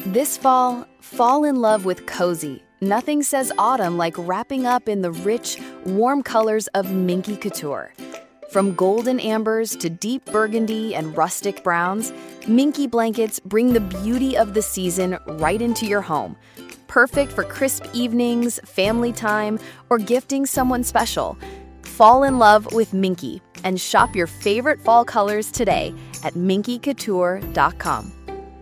This fall in love with cozy. Nothing says autumn like wrapping up in the rich, warm colors of Minky Couture. From golden ambers to deep burgundy and rustic browns, Minky blankets bring the beauty of the season right into your home. Perfect for crisp evenings, family time, or gifting someone special. Fall in love with Minky and shop your favorite fall colors today at minkycouture.com.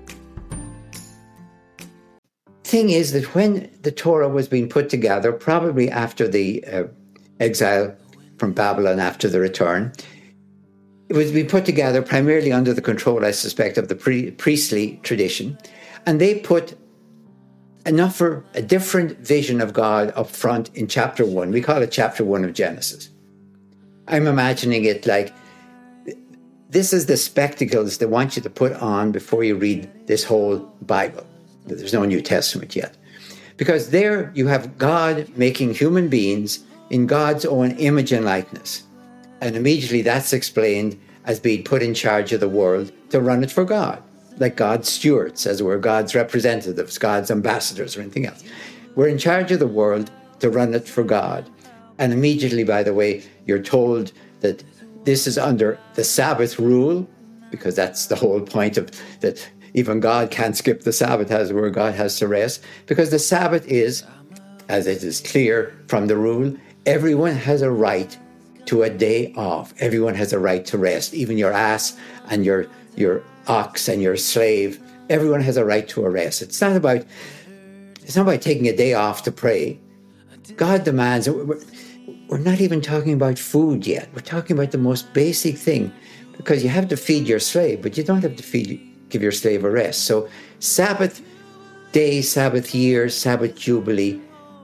Thing is that when the Torah was being put together, probably after the exile from Babylon after the return, it was being put together primarily under the control, I suspect, of the priestly tradition. And they put enough for a different vision of God up front in chapter 1. We call it chapter 1 of Genesis. I'm imagining it like, this is the spectacles they want you to put on before you read this whole Bible. There's no New Testament yet. Because there you have God making human beings in God's own image and likeness. And immediately that's explained as being put in charge of the world to run it for God. Like God's stewards, as it were, God's representatives, God's ambassadors or anything else. We're in charge of the world to run it for God. And immediately, by the way, you're told that this is under the Sabbath rule, because that's the whole point of that. Even God can't skip the Sabbath, as it were, God has to rest. Because the Sabbath is, as it is clear from the rule, everyone has a right to a day off. Everyone has a right to rest. Even your ass and your ox and your slave. Everyone has a right to a rest. It's not about taking a day off to pray. God demands, we're not even talking about food yet. We're talking about the most basic thing. Because you have to feed your slave, but you don't have to give your slave a rest. So Sabbath day, Sabbath year, Sabbath jubilee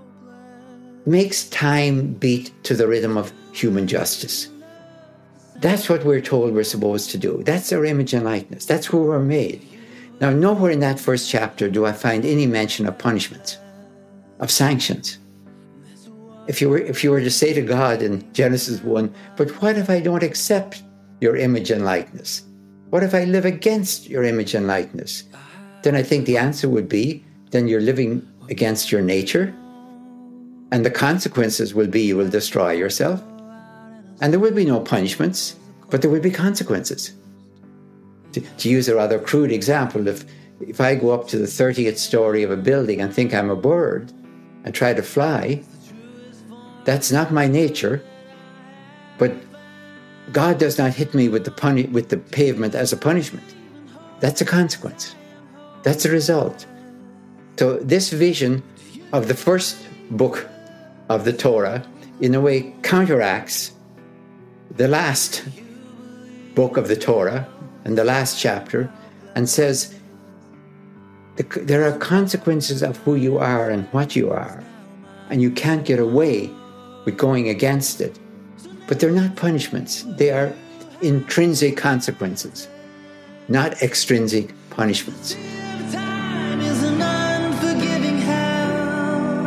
makes time beat to the rhythm of human justice. That's what we're told we're supposed to do. That's our image and likeness. That's who we're made. Now, nowhere in that first chapter do I find any mention of punishments, of sanctions. If you were to say to God in Genesis 1, but what if I don't accept your image and likeness? What if I live against your image and likeness? Then I think the answer would be, then you're living against your nature. And the consequences will be you will destroy yourself. And there will be no punishments, but there will be consequences. To use a rather crude example, if I go up to the 30th story of a building and think I'm a bird and try to fly, that's not my nature, but God does not hit me with the pavement as a punishment. That's a consequence. That's a result. So this vision of the first book of the Torah, in a way, counteracts the last book of the Torah and the last chapter, and says there are consequences of who you are and what you are, and you can't get away with going against it. But they're not punishments. They are intrinsic consequences, not extrinsic punishments. Time is an unforgiving hell.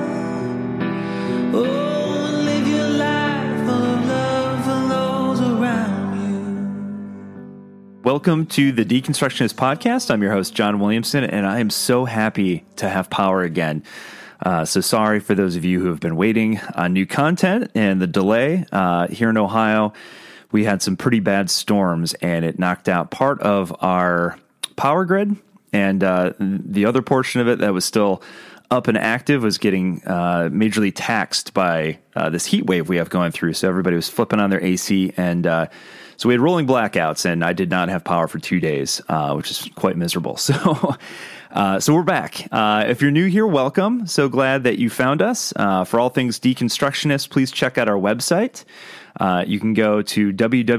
Oh, live your life full of love for those around you. Welcome to the Deconstructionist Podcast. I'm your host, John Williamson, and I am so happy to have power again. So sorry for those of you who have been waiting on new content and the delay. Here in Ohio, we had some pretty bad storms, and it knocked out part of our power grid. And the other portion of it that was still up and active was getting majorly taxed by this heat wave we have going through. So everybody was flipping on their AC, and so we had rolling blackouts, and I did not have power for 2 days, which is quite miserable. So we're back. If you're new here, welcome. So glad that you found us. For all things deconstructionist, please check out our website. You can go to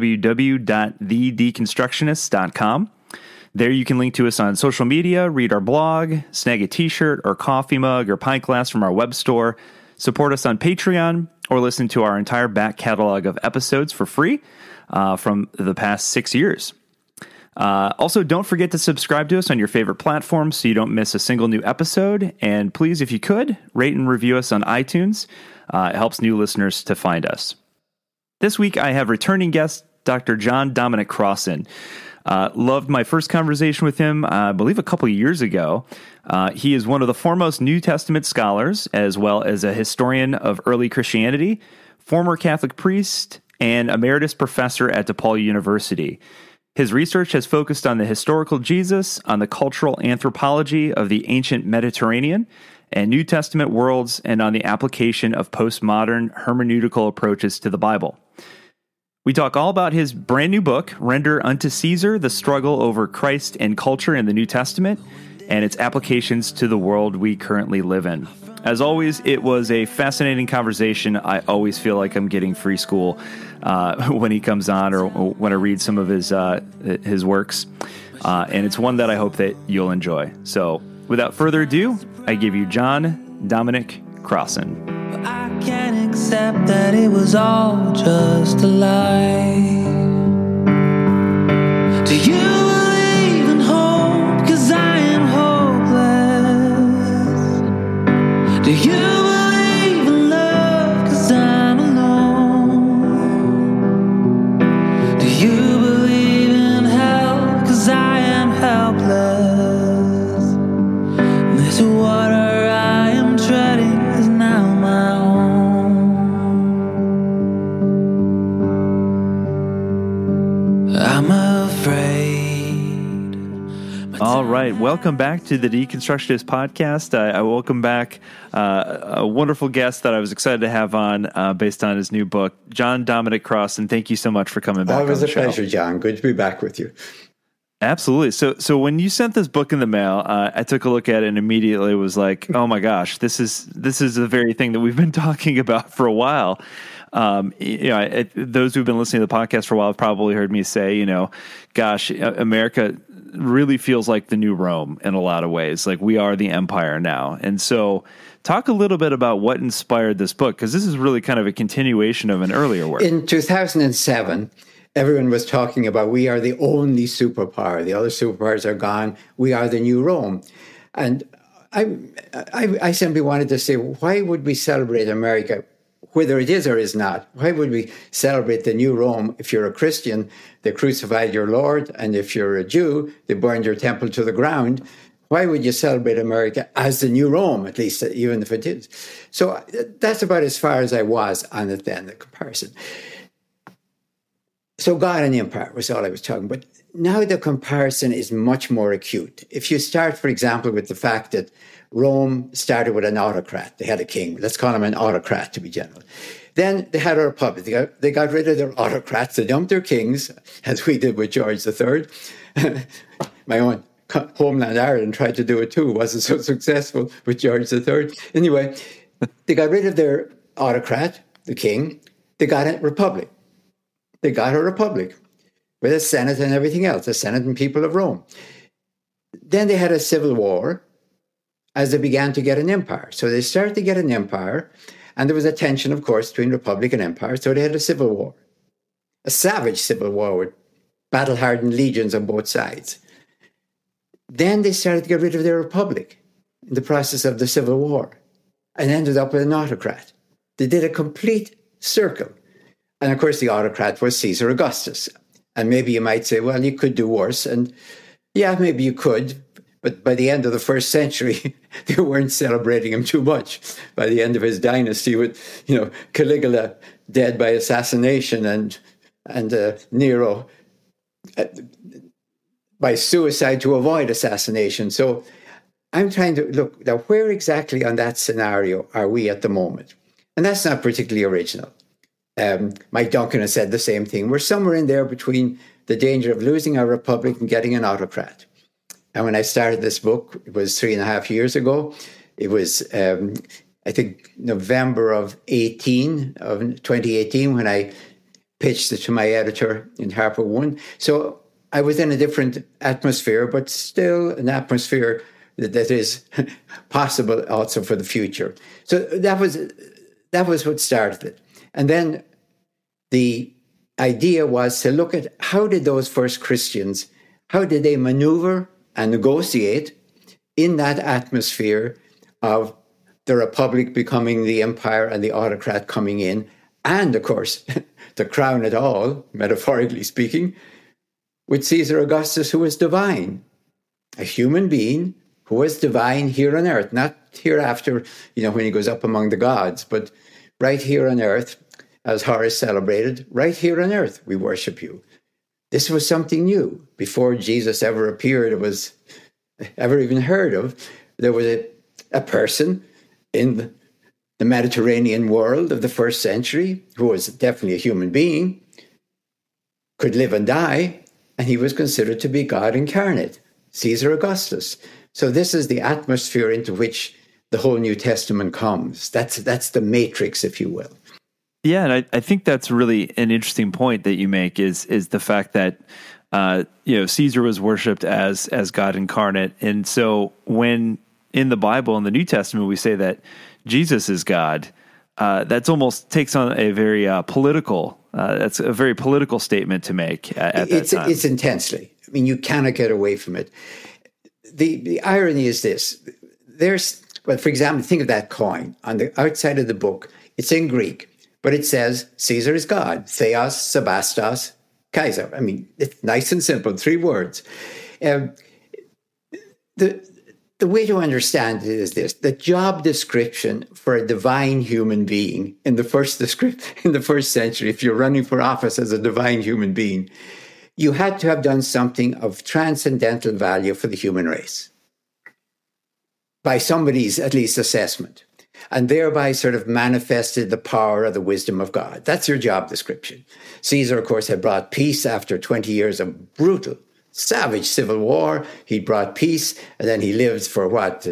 www.thedeconstructionist.com. There you can link to us on social media, read our blog, snag a t-shirt or coffee mug or pint glass from our web store, support us on Patreon, or listen to our entire back catalog of episodes for free from the past 6 years. Also, don't forget to subscribe to us on your favorite platform so you don't miss a single new episode. And please, if you could, rate and review us on iTunes. It helps new listeners to find us. This week, I have returning guest, Dr. John Dominic Crossan. Loved my first conversation with him, I believe a couple of years ago. He is one of the foremost New Testament scholars, as well as a historian of early Christianity, former Catholic priest, and emeritus professor at DePaul University. His research has focused on the historical Jesus, on the cultural anthropology of the ancient Mediterranean and New Testament worlds, and on the application of postmodern hermeneutical approaches to the Bible. We talk all about his brand new book, Render Unto Caesar: The Struggle Over Christ and Culture in the New Testament, and its applications to the world we currently live in. As always, it was a fascinating conversation. I always feel like I'm getting free school when he comes on or when I read some of his works. And it's one that I hope that you'll enjoy. So without further ado, I give you John Dominic Crossan. I can't accept that it was all just a lie. Do you believe in hope? 'Cause I am hopeless. Do you believe in love? 'Cause I'm alone. Do you believe in hell? 'Cause I am helpless. This water I am treading is now my own. I'm afraid. All right. Welcome back to the Deconstructionist Podcast. I welcome back a wonderful guest that I was excited to have on based on his new book, John Dominic Crossan. Thank you so much for coming back. Always a pleasure, John. Good to be back with you. Absolutely. So when you sent this book in the mail, I took a look at it and immediately was like, oh my gosh, this is the very thing that we've been talking about for a while. Those who've been listening to the podcast for a while have probably heard me say, gosh, America really feels like the new Rome in a lot of ways. Like we are the empire now. And so talk a little bit about what inspired this book, because this is really kind of a continuation of an earlier work. In 2007, everyone was talking about we are the only superpower. The other superpowers are gone. We are the new Rome. And I simply wanted to say, why would we celebrate America, whether it is or is not? Why would we celebrate the new Rome? If you're a Christian, they crucified your Lord. And if you're a Jew, they burned your temple to the ground. Why would you celebrate America as the new Rome, at least, even if it is? So that's about as far as I was on it then, the comparison. So God and empire was all I was talking about. Now the comparison is much more acute. If you start, for example, with the fact that Rome started with an autocrat. They had a king. Let's call him an autocrat to be general. Then they had a republic. They got rid of their autocrats. They dumped their kings, as we did with George III. My own homeland, Ireland, tried to do it too. Wasn't so successful with George III. Anyway, they got rid of their autocrat, the king. They got a republic. They got a republic with a Senate and everything else, a Senate and people of Rome. Then they had a civil war as they began to get an empire. So they started to get an empire, and there was a tension, of course, between republic and empire. So they had a civil war, a savage civil war with battle-hardened legions on both sides. Then they started to get rid of their republic in the process of the civil war and ended up with an autocrat. They did a complete circle. And of course, the autocrat was Caesar Augustus. And maybe you might say, well, you could do worse. And yeah, maybe you could. But by the end of the first century, they weren't celebrating him too much. By the end of his dynasty, with Caligula dead by assassination and Nero by suicide to avoid assassination. So I'm trying to look now, where exactly on that scenario are we at the moment? And that's not particularly original. Mike Duncan has said the same thing. We're somewhere in there between the danger of losing our republic and getting an autocrat. And when I started this book, it was 3.5 years ago. It was, I think, November of 2018, when I pitched it to my editor in Harper One. So I was in a different atmosphere, but still an atmosphere that is possible also for the future. So that was what started it. And then the idea was to look at how did those first Christians, how did they maneuver and negotiate in that atmosphere of the republic becoming the empire and the autocrat coming in, and of course, to crown it all, metaphorically speaking, with Caesar Augustus, who was divine, a human being who was divine here on earth, not hereafter, when he goes up among the gods, but right here on earth, as Horace celebrated, right here on earth, we worship you. This was something new. Before Jesus ever appeared, it was ever even heard of. There was a person in the Mediterranean world of the first century who was definitely a human being, could live and die, and he was considered to be God incarnate, Caesar Augustus. So this is the atmosphere into which the whole New Testament comes. That's the matrix, if you will. Yeah, and I think that's really an interesting point that you make is the fact that Caesar was worshipped as God incarnate, and so when in the Bible in the New Testament we say that Jesus is God, that's almost takes on a very political. That's a very political statement to make at that time. It's intensely. I mean, you cannot get away from it. The irony is this: for example, think of that coin on the outside of the book. It's in Greek. But it says Caesar is God, Theos, Sebastos, Kaiser. I mean, it's nice and simple, 3 words. The way to understand it is this: the job description for a divine human being in the first century, if you're running for office as a divine human being, you had to have done something of transcendental value for the human race by somebody's at least assessment, and thereby sort of manifested the power or the wisdom of God. That's your job description. Caesar, of course, had brought peace after 20 years of brutal, savage civil war. He brought peace, and then he lived for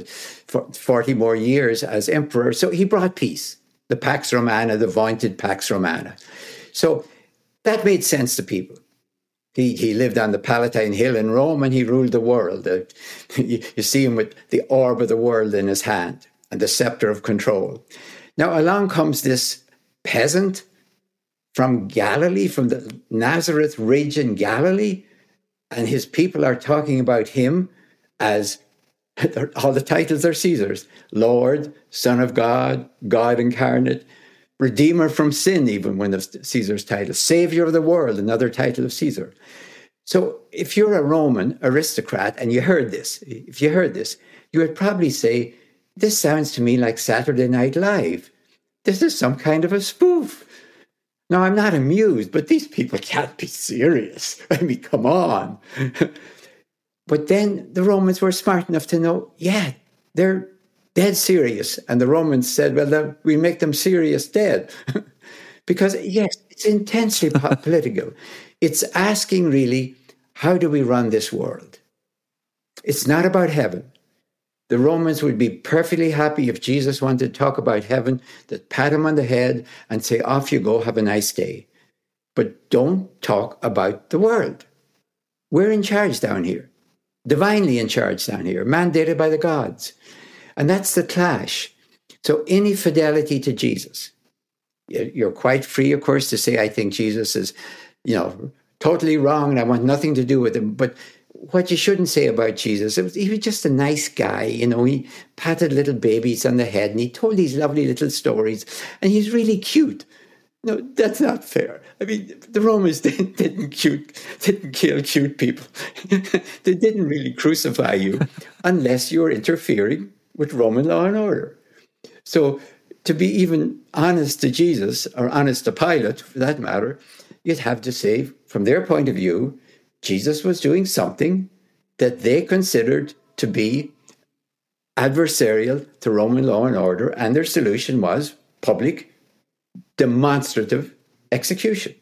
40 more years as emperor. So he brought peace, the Pax Romana, the vaunted Pax Romana. So that made sense to people. He lived on the Palatine Hill in Rome, and he ruled the world. You see him with the orb of the world in his hand and the scepter of control. Now along comes this peasant from Galilee, from the Nazareth ridge in Galilee, and his people are talking about him as, all the titles are Caesar's: Lord, Son of God, God incarnate, Redeemer from sin, even one of Caesar's titles, Savior of the world, another title of Caesar. So if you're a Roman aristocrat and you heard this, you would probably say, this sounds to me like Saturday Night Live. This is some kind of a spoof. Now, I'm not amused, but these people can't be serious. I mean, come on. But then the Romans were smart enough to know, yeah, they're dead serious. And the Romans said, well, we make them serious dead. Because, yes, it's intensely political. It's asking, really, how do we run this world? It's not about heaven. The Romans would be perfectly happy if Jesus wanted to talk about heaven, that pat him on the head and say, off you go, have a nice day. But don't talk about the world. We're in charge down here, divinely in charge down here, mandated by the gods. And that's the clash. So any fidelity to Jesus, you're quite free, of course, to say, I think Jesus is, totally wrong and I want nothing to do with him. But what you shouldn't say about Jesus, he was just a nice guy. He patted little babies on the head and he told these lovely little stories and he's really cute. No, that's not fair. I mean, the Romans didn't kill cute people. They didn't really crucify you unless you were interfering with Roman law and order. So to be even honest to Jesus, or honest to Pilate for that matter, you'd have to say, from their point of view, Jesus was doing something that they considered to be adversarial to Roman law and order, and their solution was public, demonstrative execution.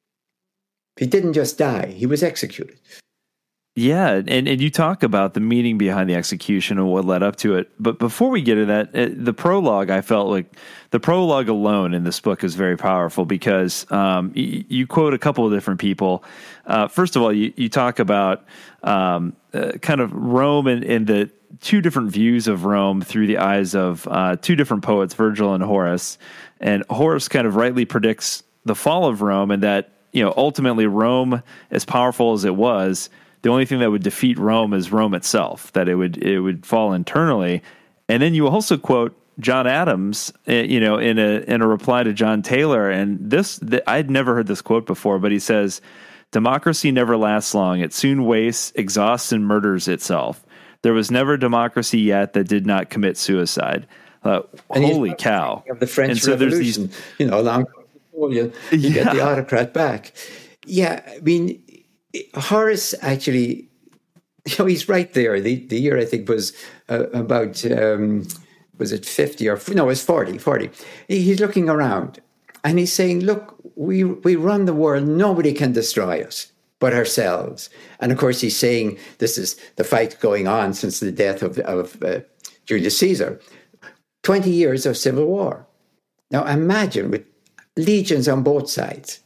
He didn't just die, he was executed. Yeah, and you talk about the meaning behind the execution and what led up to it. But before we get to that, the prologue, I felt like the prologue alone in this book is very powerful because you quote a couple of different people. First of all, you talk about kind of Rome and the two different views of Rome through the eyes of two different poets, Virgil and Horace. And Horace kind of rightly predicts the fall of Rome and that, ultimately Rome, as powerful as it was, the only thing that would defeat Rome is Rome itself, that it would fall internally. And then you also quote John Adams, in a reply to John Taylor. And I'd never heard this quote before, but he says, "Democracy never lasts long. It soon wastes, exhausts, and murders itself. There was never democracy yet that did not commit suicide. Holy cow. Of the French Revolution, along with Napoleon, you get the autocrat back. Yeah, I mean, Horace actually, he's right there. The year, I think, was about, was it 50 or, no, it was 40. He's looking around and he's saying, look, we run the world. Nobody can destroy us but ourselves. And of course, he's saying this is the fight going on since the death of Julius Caesar. 20 years of civil war. Now imagine, with legions on both sides.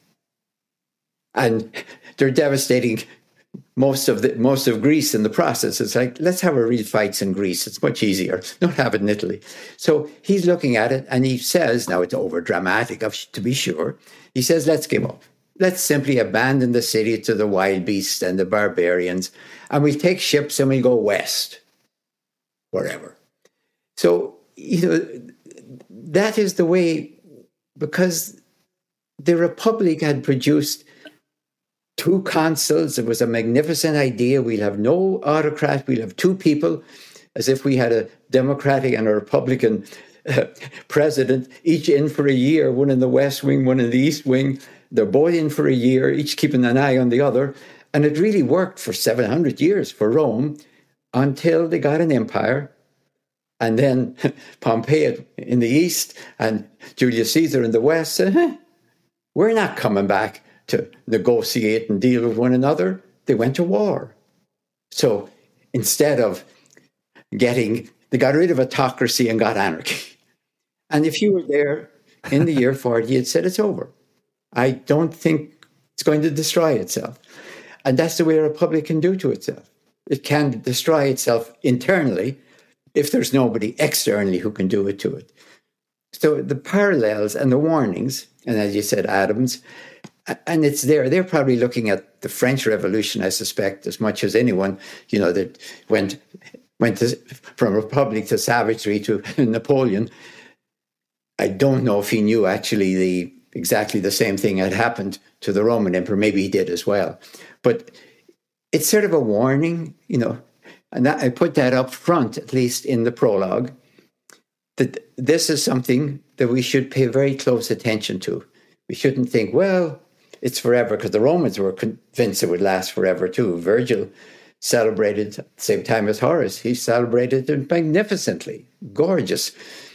And they're devastating most of Greece in the process. It's like, let's have a real fights in Greece. It's much easier. Don't have it in Italy. So he's looking at it and he says, now it's over dramatic to be sure. He says, let's give up. Let's simply abandon the city to the wild beasts and the barbarians, and we'll take ships and we'll go west, wherever. So, that is the way, because the Republic had produced 2 consuls. It was a magnificent idea. We'll have no autocrat. We'll have 2 people, as if we had a Democratic and a Republican president, each in for a year, one in the West Wing, one in the East Wing. They're both in for a year, each keeping an eye on the other. And it really worked for 700 years for Rome until they got an empire. And then Pompey in the East and Julius Caesar in the West said, we're not coming back to negotiate and deal with one another. They went to war. So instead of they got rid of autocracy and got anarchy. And if you were there in the year 40, you'd said it's over. I don't think it's going to destroy itself. And that's the way a republic can do to itself. It can destroy itself internally if there's nobody externally who can do it to it. So the parallels and the warnings, and as you said, Adams, and it's there. They're probably looking at the French Revolution, I suspect, as much as anyone, that went from republic to savagery to Napoleon. I don't know if he knew actually exactly the same thing had happened to the Roman emperor. Maybe he did as well. But it's sort of a warning, and I put that up front, at least in the prologue, that this is something that we should pay very close attention to. We shouldn't think, well, it's forever, because the Romans were convinced it would last forever too. Virgil celebrated at the same time as Horace. He celebrated it magnificently, gorgeous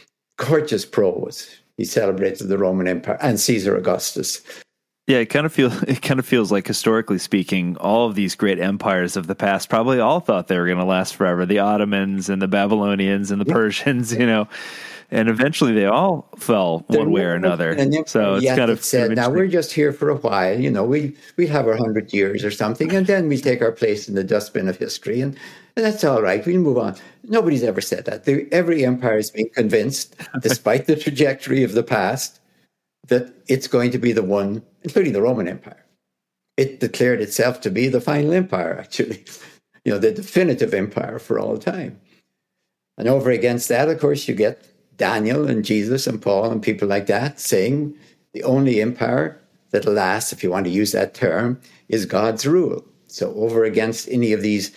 prose. He celebrated the Roman Empire and Caesar Augustus. Yeah, it kind of feels like, historically speaking, all of these great empires of the past probably all thought they were going to last forever. The Ottomans and the Babylonians and the Persians, and eventually they all fell one way or another. So it's kind of said, now we're just here for a while. We have our 100 years or something, and then we take our place in the dustbin of history, and that's all right. We'll move on. Nobody's ever said that. Every empire has been convinced, despite the trajectory of the past, that it's going to be the one, including the Roman Empire. It declared itself to be the final empire, actually, the definitive empire for all time. And over against that, of course, you get Daniel and Jesus and Paul and people like that saying the only empire that'll last, if you want to use that term, is God's rule. So over against any of these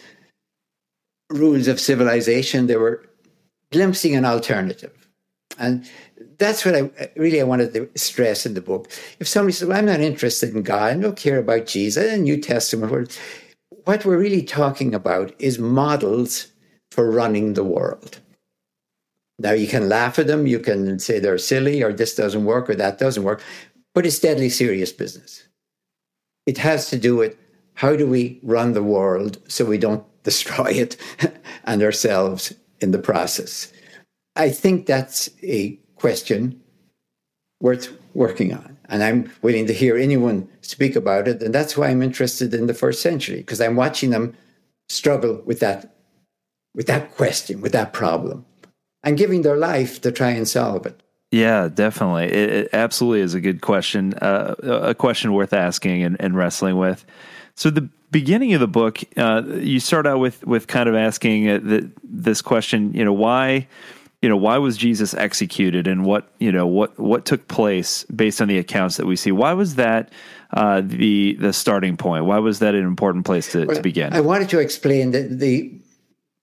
rules of civilization, they were glimpsing an alternative. And that's what I wanted to stress in the book. If somebody says, well, I'm not interested in God, I don't care about Jesus and New Testament, what we're really talking about is models for running the world. Now, you can laugh at them, you can say they're silly, or this doesn't work, or that doesn't work, but it's deadly serious business. It has to do with how do we run the world so we don't destroy it and ourselves in the process. I think that's a question worth working on. And I'm willing to hear anyone speak about it. And that's why I'm interested in the first century, because I'm watching them struggle with that question, with that problem, and giving their life to try and solve it. Yeah, definitely. It absolutely is a good question, a question worth asking and wrestling with. So the beginning of the book, you start out with kind of asking this question, why was Jesus executed, and what took place based on the accounts that we see? Why was that the starting point? Why was that an important place to begin? I wanted to explain that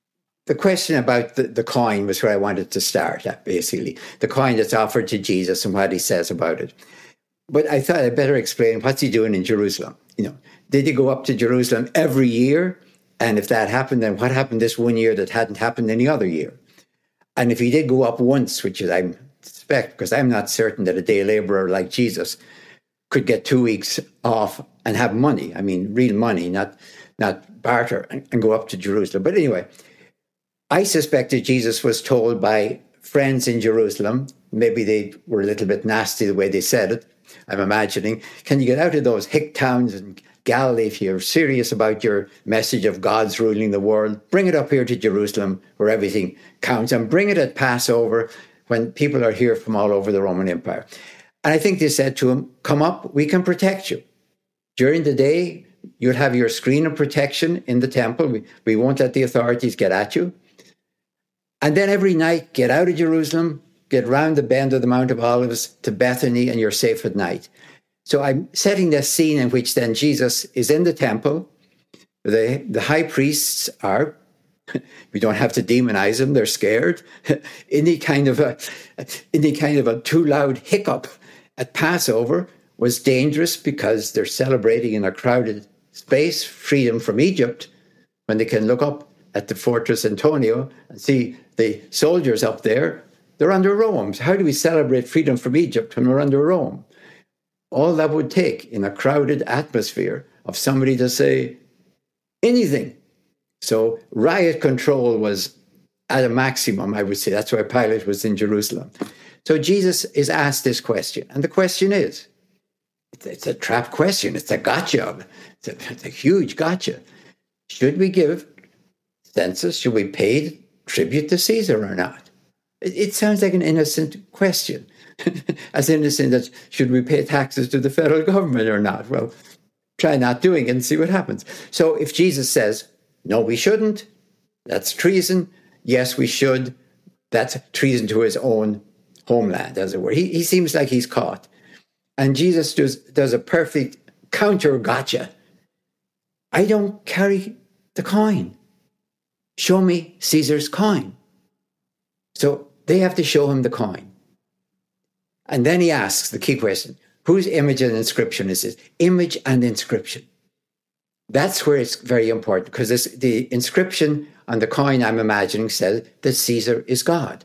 the question about the coin was where I wanted to start at, basically. The coin that's offered to Jesus and what he says about it. But I thought I'd better explain what's he doing in Jerusalem. Did he go up to Jerusalem every year? And if that happened, then what happened this one year that hadn't happened any other year? And if he did go up once, which is I suspect, because I'm not certain that a day laborer like Jesus could get 2 weeks off and have money. I mean, real money, not barter, and go up to Jerusalem. But anyway, I suspect that Jesus was told by friends in Jerusalem, maybe they were a little bit nasty the way they said it, I'm imagining, can you get out of those hick towns in Galilee if you're serious about your message of God's ruling the world? Bring it up here to Jerusalem where everything counts, and bring it at Passover when people are here from all over the Roman Empire. And I think they said to him, come up, we can protect you. During the day, you'll have your screen of protection in the temple. We won't let the authorities get at you. And then every night, get out of Jerusalem, get round the bend of the Mount of Olives to Bethany, and you're safe at night. So I'm setting this scene in which then Jesus is in the temple. The high priests are, we don't have to demonize them, they're scared. Any kind of a too loud hiccup at Passover was dangerous because they're celebrating in a crowded space freedom from Egypt, when they can look up at the Fortress Antonio and see the soldiers up there. They're under Rome. So how do we celebrate freedom from Egypt when we're under Rome? All that would take in a crowded atmosphere of somebody to say anything. So riot control was at a maximum, I would say. That's why Pilate was in Jerusalem. So Jesus is asked this question. And the question is, it's a trap question. It's a gotcha. It's a huge gotcha. Should we give census? Should we pay tribute to Caesar or not? It sounds like an innocent question. As innocent as, should we pay taxes to the federal government or not? Well, try not doing it and see what happens. So if Jesus says, no, we shouldn't, that's treason. Yes, we should. That's treason to his own homeland, as it were. He seems like he's caught. And Jesus does a perfect counter gotcha. I don't carry the coin. Show me Caesar's coin. So they have to show him the coin. And then he asks the key question, whose image and inscription is this? Image and inscription. That's where it's very important, because the inscription on the coin, I'm imagining, says that Caesar is God.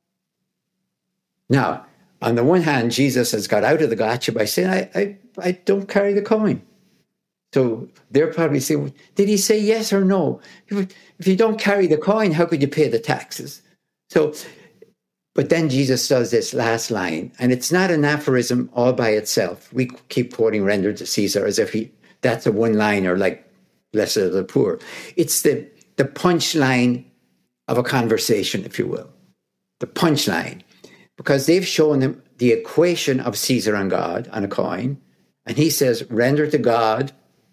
Now, on the one hand, Jesus has got out of the gotcha by saying, I don't carry the coin. So they're probably saying, did he say yes or no? If you don't carry the coin, how could you pay the taxes? But then Jesus does this last line, and it's not an aphorism all by itself. We keep quoting render to Caesar as if that's a one-liner like blessed are the poor. It's the punchline of a conversation, if you will. The punchline. Because they've shown him the equation of Caesar and God on a coin, and he says, render to God.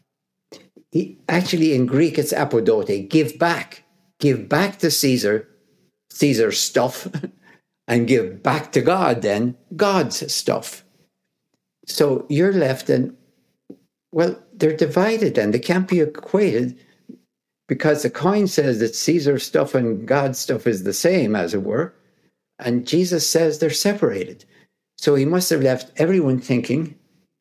Actually, in Greek, it's apodote, give back. Give back to Caesar, Caesar's stuff, and give back to God, then, God's stuff. So you're left and, well, they're divided and they can't be equated, because the coin says that Caesar's stuff and God's stuff is the same, as it were. And Jesus says they're separated. So he must have left everyone thinking,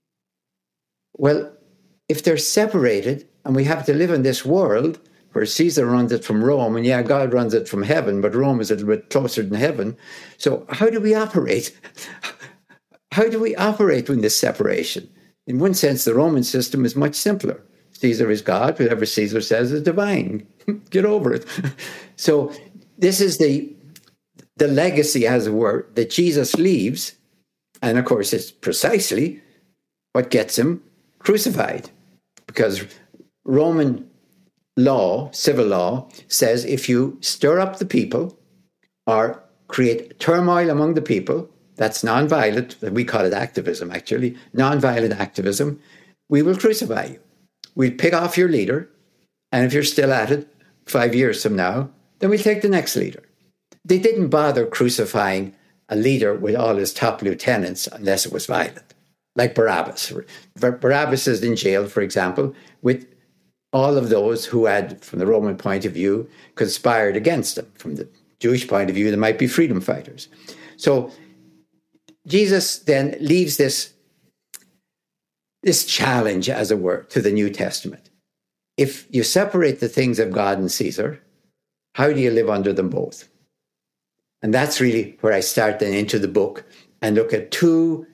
well, if they're separated and we have to live in this world where Caesar runs it from Rome, and God runs it from heaven, but Rome is a little bit closer than heaven. So how do we operate? How do we operate in this separation? In one sense, the Roman system is much simpler. Caesar is God. Whatever Caesar says is divine. Get over it. So this is the legacy, as it were, that Jesus leaves. And of course, it's precisely what gets him crucified. Because Roman law, civil law, says if you stir up the people or create turmoil among the people, that's nonviolent, we call it activism actually, nonviolent activism, we will crucify you. We'll pick off your leader, and if you're still at it 5 years from now, then we'll take the next leader. They didn't bother crucifying a leader with all his top lieutenants unless it was violent, like Barabbas. Barabbas is in jail, for example, with all of those who had, from the Roman point of view, conspired against them. From the Jewish point of view, they might be freedom fighters. So Jesus then leaves this challenge, as it were, to the New Testament. If you separate the things of God and Caesar, how do you live under them both? And that's really where I start then into the book and look at two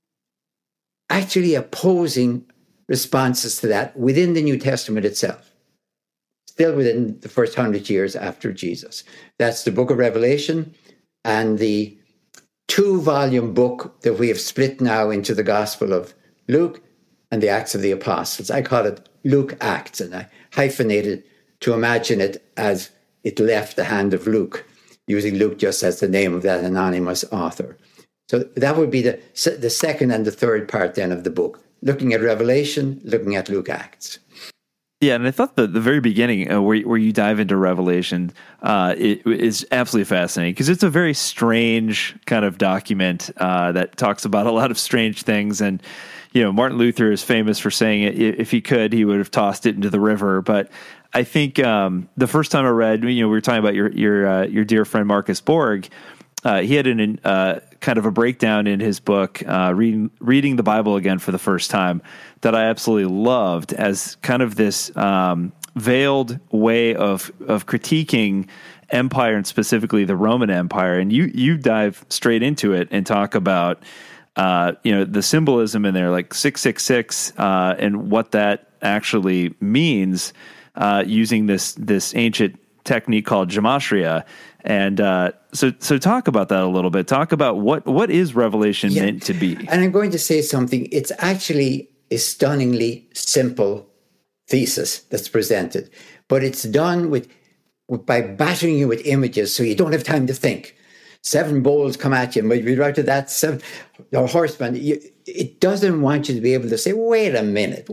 actually opposing responses to that within the New Testament itself, still within the first 100 years after Jesus. That's the book of Revelation and the 2-volume book that we have split now into the Gospel of Luke and the Acts of the Apostles. I call it Luke Acts, and I hyphenated to imagine it as it left the hand of Luke, using Luke just as the name of that anonymous author. So that would be the second and the third part then of the book, looking at Revelation, looking at Luke Acts. Yeah, and I thought the very beginning where you dive into Revelation it is absolutely fascinating because it's a very strange kind of document that talks about a lot of strange things. And, Martin Luther is famous for saying if he could, he would have tossed it into the river. But I think the first time I read, we were talking about your dear friend Marcus Borg. He had kind of a breakdown in his book, reading the Bible again for the first time, that I absolutely loved as kind of this veiled way of critiquing empire, and specifically the Roman Empire. And you dive straight into it and talk about the symbolism in there, like 666, and what that actually means, using this ancient technique called gematria. And so talk about that a little bit. Talk about what is Revelation meant to be. And I'm going to say something. It's actually a stunningly simple thesis that's presented, but it's done by battering you with images so you don't have time to think. 7 bowls come at you, and when you right to that, 7 horsemen, it doesn't want you to be able to say, wait a minute,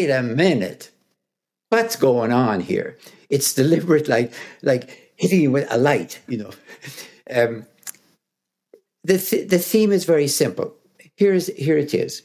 what's going on here? It's deliberate, like hitting you with a light, The theme is very simple. Here it is.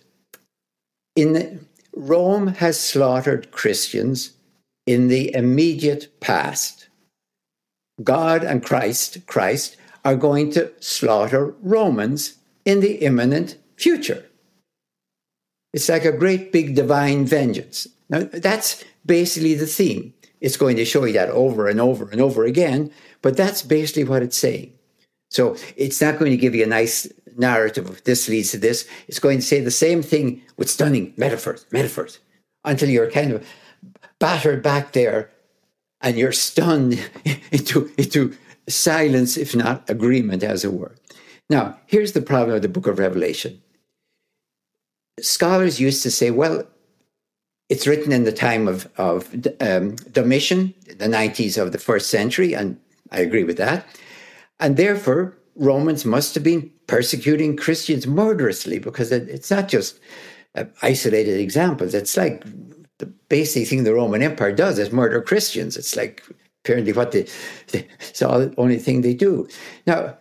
Rome has slaughtered Christians in the immediate past. God and Christ are going to slaughter Romans in the imminent future. It's like a great big divine vengeance. Now, that's basically the theme. It's going to show you that over and over and over again, but that's basically what it's saying. So it's not going to give you a nice narrative of this leads to this. It's going to say the same thing with stunning metaphors, until you're kind of battered back there and you're stunned into silence, if not agreement, as it were. Now, here's the problem of the book of Revelation. Scholars used to say, well, it's written in the time of Domitian, the 90s of the first century, and I agree with that. And therefore, Romans must have been persecuting Christians murderously, because it's not just isolated examples. It's like the basic thing the Roman Empire does is murder Christians. It's like apparently what it's the only thing they do. Now,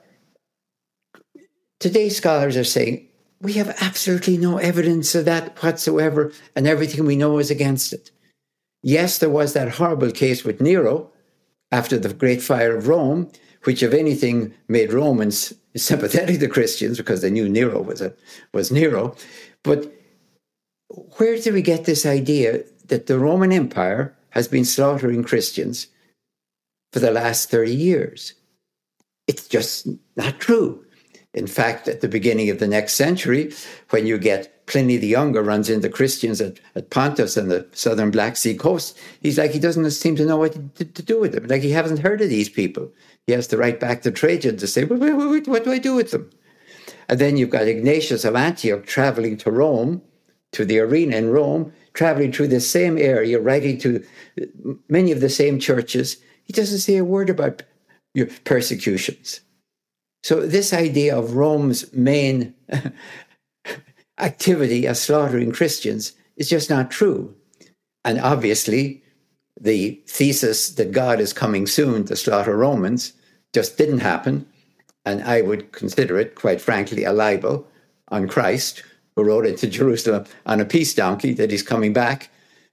today scholars are saying, we have absolutely no evidence of that whatsoever, and everything we know is against it. Yes, there was that horrible case with Nero after the Great Fire of Rome, which, if anything, made Romans sympathetic to Christians because they knew Nero was Nero. But where do we get this idea that the Roman Empire has been slaughtering Christians for the last 30 years? It's just not true. In fact, at the beginning of the next century, when you get Pliny the Younger runs into Christians at Pontus and the southern Black Sea coast, he's like, he doesn't seem to know what to do with them. Like, he hasn't heard of these people. He has to write back to Trajan to say, wait, what do I do with them? And then you've got Ignatius of Antioch traveling to Rome, to the arena in Rome, traveling through the same area, writing to many of the same churches. He doesn't say a word about your persecutions. So this idea of Rome's main activity as slaughtering Christians is just not true. And obviously, the thesis that God is coming soon to slaughter Romans just didn't happen. And I would consider it, quite frankly, a libel on Christ, who rode into Jerusalem on a peace donkey, that he's coming back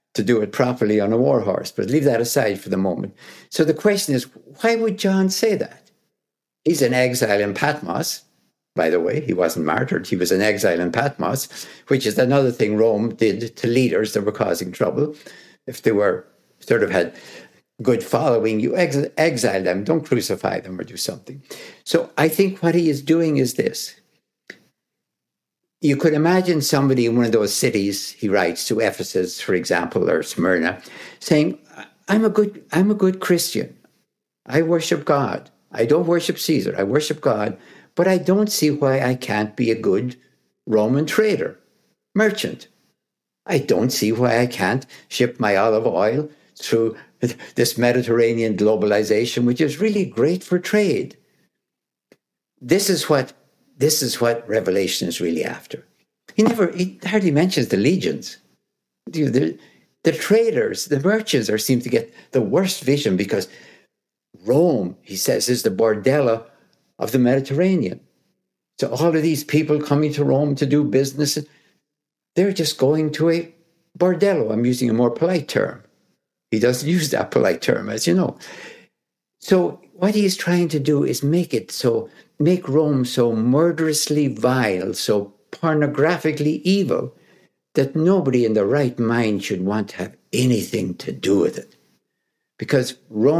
to do it properly on a war horse, but leave that aside for the moment. So the question is, why would John say that? He's in exile in Patmos. By the way, he wasn't martyred. He was in exile in Patmos, which is another thing Rome did to leaders that were causing trouble. If they were sort of had good following, you exile them, don't crucify them or do something. So I think what he is doing is this. You could imagine somebody in one of those cities, he writes, to Ephesus, for example, or Smyrna, saying, I'm a good Christian. I worship God. I don't worship Caesar. I worship God, but I don't see why I can't be a good Roman trader, merchant. I don't see why I can't ship my olive oil through this Mediterranean globalization, which is really great for trade. This is what Revelation is really after. He hardly mentions the legions. The traders, the merchants seem to get the worst vision because Rome, he says, is the bordello of the Mediterranean. So all of these people coming to Rome to do business, they're just going to a bordello. I'm using a more polite term. He doesn't use that polite term, as you know. So what he's trying to do is make Rome so murderously vile, so pornographically evil, that nobody in their right mind should want to have anything to do with it. Because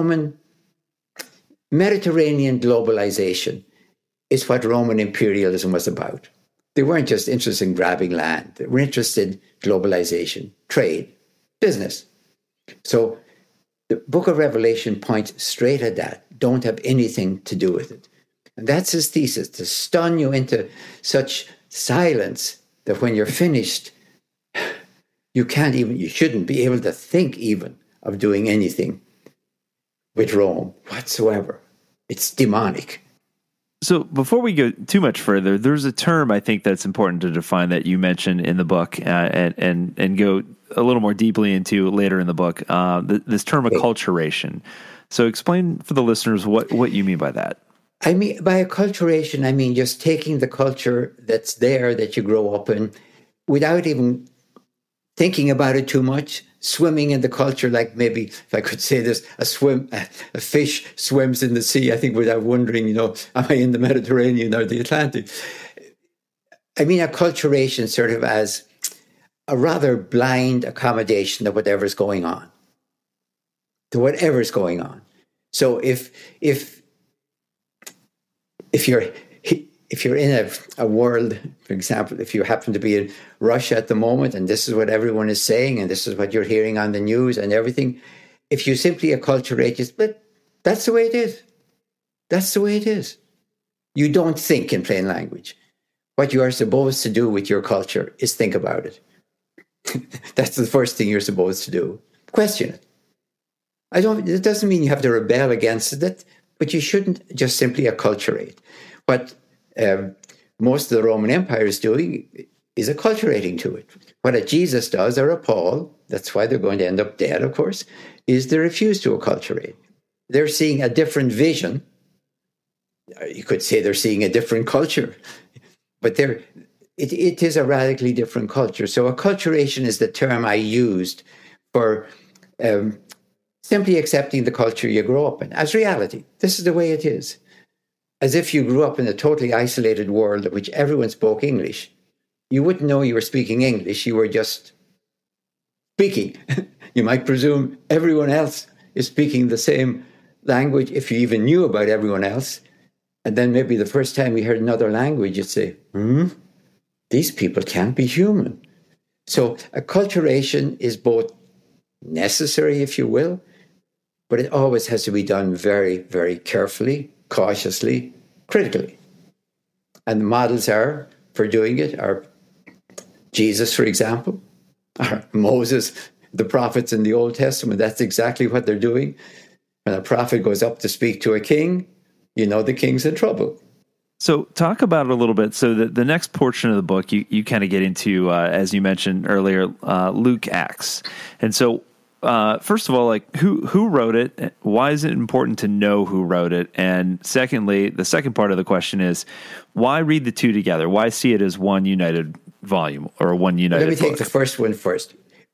Mediterranean globalization is what Roman imperialism was about. They weren't just interested in grabbing land. They were interested in globalization, trade, business. So the book of Revelation points straight at that. Don't have anything to do with it. And that's his thesis, to stun you into such silence that when you're finished, you shouldn't be able to think even of doing anything with Rome whatsoever. It's demonic. So before we go too much further, there's a term I think that's important to define that you mentioned in the book and go a little more deeply into later in the book, this term acculturation. So explain for the listeners what you mean by that. I mean, by acculturation, I mean just taking the culture that's there, that you grow up in, without even thinking about it too much, swimming in the culture, like maybe, if I could say this, a fish swims in the sea, I think, without wondering, am I in the Mediterranean or the Atlantic? I mean, acculturation sort of as a rather blind accommodation to whatever's going on. So if you're in a world, for example, if you happen to be in Russia at the moment, and this is what everyone is saying, and this is what you're hearing on the news and everything, if you simply acculturate it, but that's the way it is. That's the way it is. You don't think in plain language. What you are supposed to do with your culture is think about it. That's the first thing you're supposed to do. Question it. It doesn't mean you have to rebel against it, but you shouldn't just simply acculturate. What most of the Roman Empire is doing is acculturating to it. What a Jesus does, or a Paul, that's why they're going to end up dead, of course, is they refuse to acculturate. They're seeing a different vision. You could say they're seeing a different culture, but it is a radically different culture. So acculturation is the term I used for simply accepting the culture you grow up in as reality. This is the way it is. As if you grew up in a totally isolated world in which everyone spoke English. You wouldn't know you were speaking English. You were just speaking. You might presume everyone else is speaking the same language if you even knew about everyone else. And then maybe the first time you heard another language, you'd say, these people can't be human. So acculturation is both necessary, if you will, but it always has to be done very, very carefully, cautiously, critically. And the models for doing it are Jesus, for example, or Moses, the prophets in the Old Testament. That's exactly what they're doing. When a prophet goes up to speak to a king, the king's in trouble. So talk about it a little bit. So the next portion of the book, you kind of get into, as you mentioned earlier, Luke Acts. And so first of all, who wrote it? Why is it important to know who wrote it? And secondly, the second part of the question is, why read the two together? Why see it as one united volume or one united book? Let me take the first one first.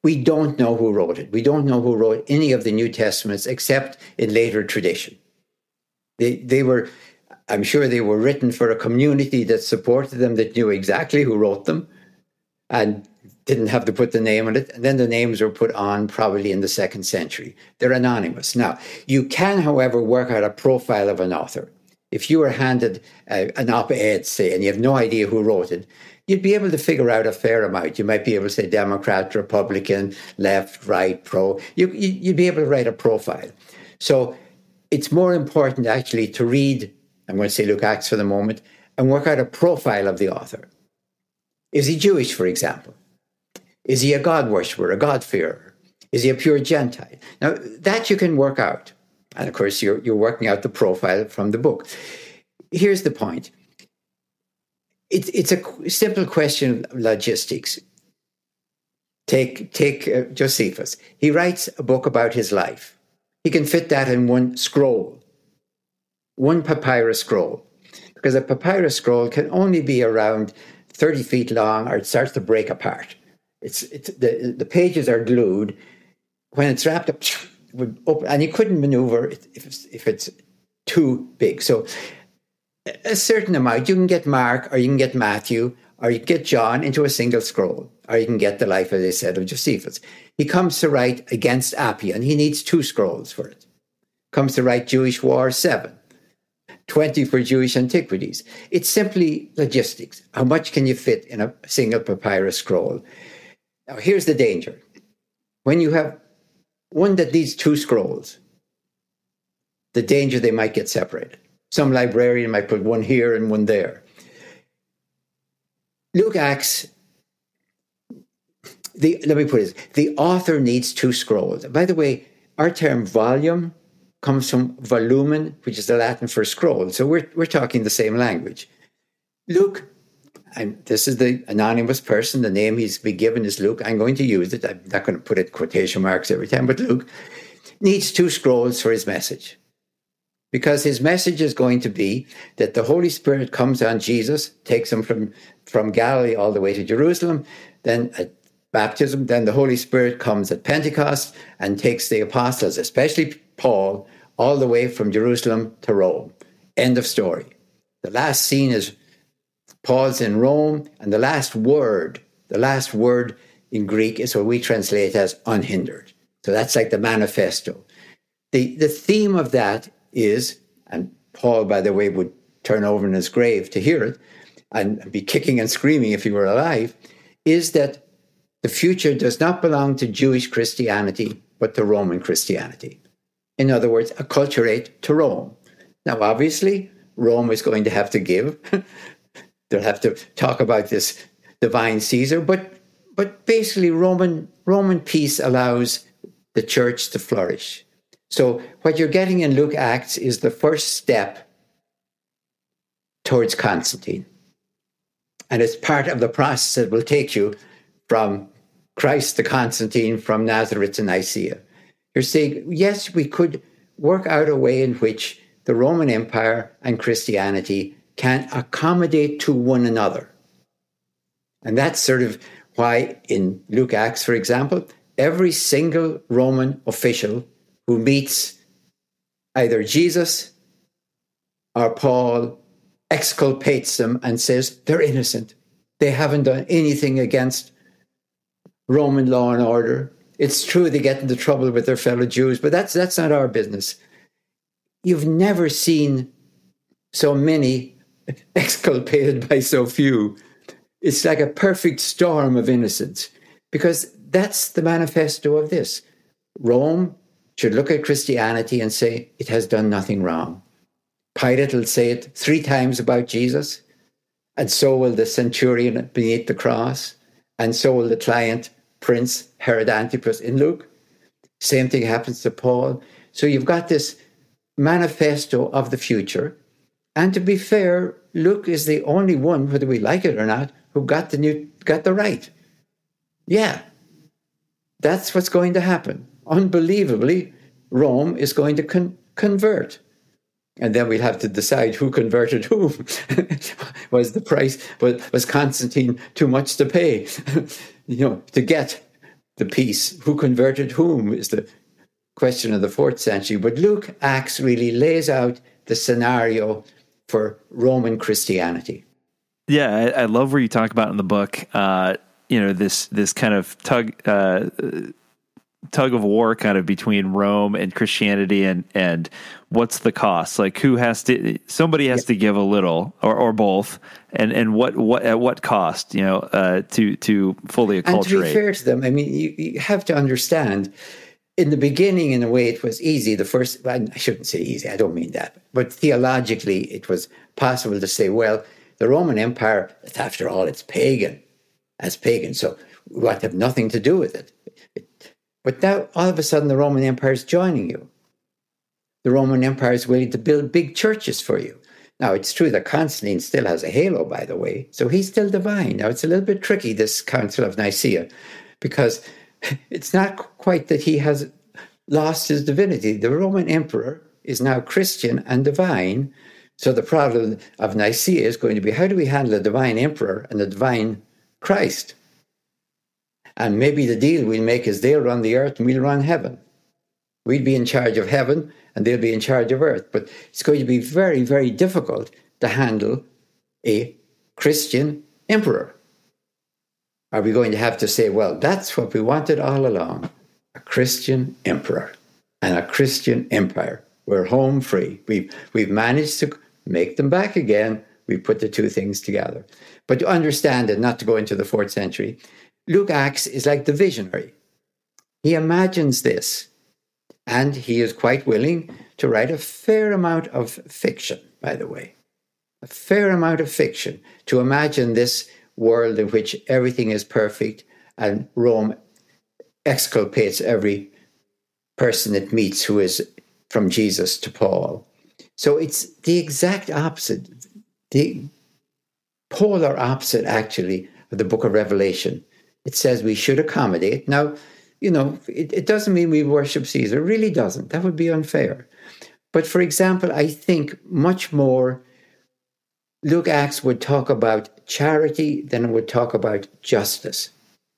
We don't know who wrote it. We don't know who wrote any of the New Testaments except in later tradition. They were, I'm sure they were written for a community that supported them, that knew exactly who wrote them and didn't have to put the name on it. And then the names were put on probably in the 2nd century. They're anonymous. Now, you can, however, work out a profile of an author. If you were handed an op-ed, say, and you have no idea who wrote it, you'd be able to figure out a fair amount. You might be able to say Democrat, Republican, left, right, pro. You'd be able to write a profile. So it's more important actually to read, I'm going to say Luke Acts for the moment, and work out a profile of the author. Is he Jewish, for example? Is he a God worshipper, a God-fearer? Is he a pure Gentile? Now, that you can work out. And of course, you're working out the profile from the book. Here's the point. It's a simple question of logistics. Take Josephus. He writes a book about his life. He can fit that in one scroll, one papyrus scroll, because a papyrus scroll can only be around 30 feet long, or it starts to break apart. The pages are glued. When it's wrapped up, and you couldn't maneuver it if it's too big. So a certain amount, you can get Mark, or you can get Matthew, or you can get John into a single scroll, or you can get the life, as I said, of Josephus. He comes to write against Appian. He needs 2 scrolls for it. Comes to write Jewish War, 7. 20 for Jewish antiquities. It's simply logistics. How much can you fit in a single papyrus scroll? Now, here's the danger. When you have one that needs 2 scrolls, the danger they might get separated. Some librarian might put one here and one there. Luke Acts, let me put it, the author needs 2 scrolls. By the way, our term volume comes from volumen, which is the Latin for scroll. So we're talking the same language. Luke, and this is the anonymous person, the name he's been given is Luke. I'm going to use it. I'm not going to put it quotation marks every time, but Luke needs 2 scrolls for his message. Because his message is going to be that the Holy Spirit comes on Jesus, takes him from Galilee all the way to Jerusalem, then at baptism, then the Holy Spirit comes at Pentecost and takes the apostles, especially Paul, all the way from Jerusalem to Rome. End of story. The last scene is Paul's in Rome, and the last word in Greek is what we translate as unhindered. So that's like the manifesto. The theme of that is, and Paul, by the way, would turn over in his grave to hear it and be kicking and screaming if he were alive, is that the future does not belong to Jewish Christianity, but to Roman Christianity. In other words, acculturate to Rome. Now, obviously, Rome is going to have to give. They'll have to talk about this divine Caesar, but basically Roman peace allows the church to flourish. So what you're getting in Luke Acts is the first step towards Constantine. And it's part of the process that will take you from Christ to Constantine, from Nazareth to Nicaea. You're saying, yes, we could work out a way in which the Roman Empire and Christianity can accommodate to one another. And that's sort of why in Luke Acts, for example, every single Roman official who meets either Jesus or Paul exculpates them and says they're innocent. They haven't done anything against Roman law and order. It's true they get into trouble with their fellow Jews, but that's not our business. You've never seen so many exculpated by so few. It's like a perfect storm of innocence, because that's the manifesto of this. Rome should look at Christianity and say it has done nothing wrong. Pilate will say it 3 times about Jesus, and so will the centurion beneath the cross, and so will the client, Prince Herod Antipas in Luke. Same thing happens to Paul. So you've got this manifesto of the future. And to be fair, Luke is the only one, whether we like it or not, who got the right. Yeah, that's what's going to happen. Unbelievably, Rome is going to convert. And then we'll have to decide who converted whom. Was Constantine too much to pay, to get the peace. Who converted whom is the question of the 4th century. But Luke Acts really lays out the scenario for Roman Christianity. Yeah, I love where you talk about in the book, this kind of tug of war kind of between Rome and Christianity, and what's the cost? Like, somebody has to give a little or both, and what at what cost, to fully acculturate. And to be fair to them, I mean, you have to understand, in the beginning, in a way, it was easy. I shouldn't say easy, I don't mean that, but theologically, it was possible to say, well, the Roman Empire, after all, it's pagan, so we want to have nothing to do with it. But now, all of a sudden, the Roman Empire is joining you. The Roman Empire is willing to build big churches for you. Now, it's true that Constantine still has a halo, by the way, so he's still divine. Now, it's a little bit tricky, this Council of Nicaea, because it's not quite that he has lost his divinity. The Roman emperor is now Christian and divine, so the problem of Nicaea is going to be, how do we handle a divine emperor and a divine Christ? And maybe the deal we'll make is they'll run the earth and we'll run heaven. We'll be in charge of heaven and they'll be in charge of earth. But it's going to be very, very difficult to handle a Christian emperor. Are we going to have to say, well, that's what we wanted all along, a Christian emperor and a Christian empire. We're home free. We've managed to make them back again. We put the two things together. But to understand it, not to go into the 4th century, Luke Acts is like the visionary. He imagines this, and he is quite willing to write a fair amount of fiction, by the way. A fair amount of fiction to imagine this world in which everything is perfect and Rome exculpates every person it meets who is from Jesus to Paul. So it's the exact opposite, the polar opposite, actually, of the book of Revelation. It says we should accommodate. Now, it doesn't mean we worship Caesar. It really doesn't. That would be unfair. But for example, I think much more Luke Acts would talk about charity than it would talk about justice.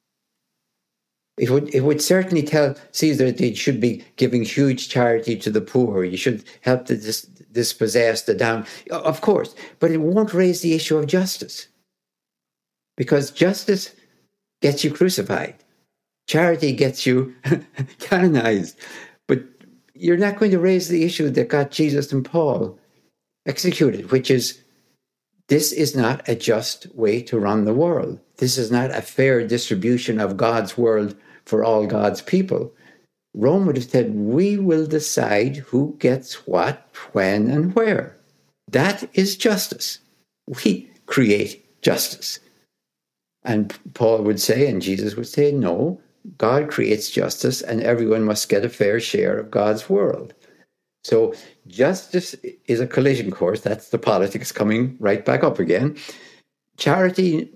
It would certainly tell Caesar that he should be giving huge charity to the poor. You should help the dispossessed, the down. Of course, but it won't raise the issue of justice. Because justice gets you crucified. Charity gets you canonized. But you're not going to raise the issue that got Jesus and Paul executed, which is, this is not a just way to run the world. This is not a fair distribution of God's world for all God's people. Rome would have said, we will decide who gets what, when, and where. That is justice. We create justice. And Paul would say, and Jesus would say, no, God creates justice and everyone must get a fair share of God's world. So justice is a collision course. That's the politics coming right back up again. Charity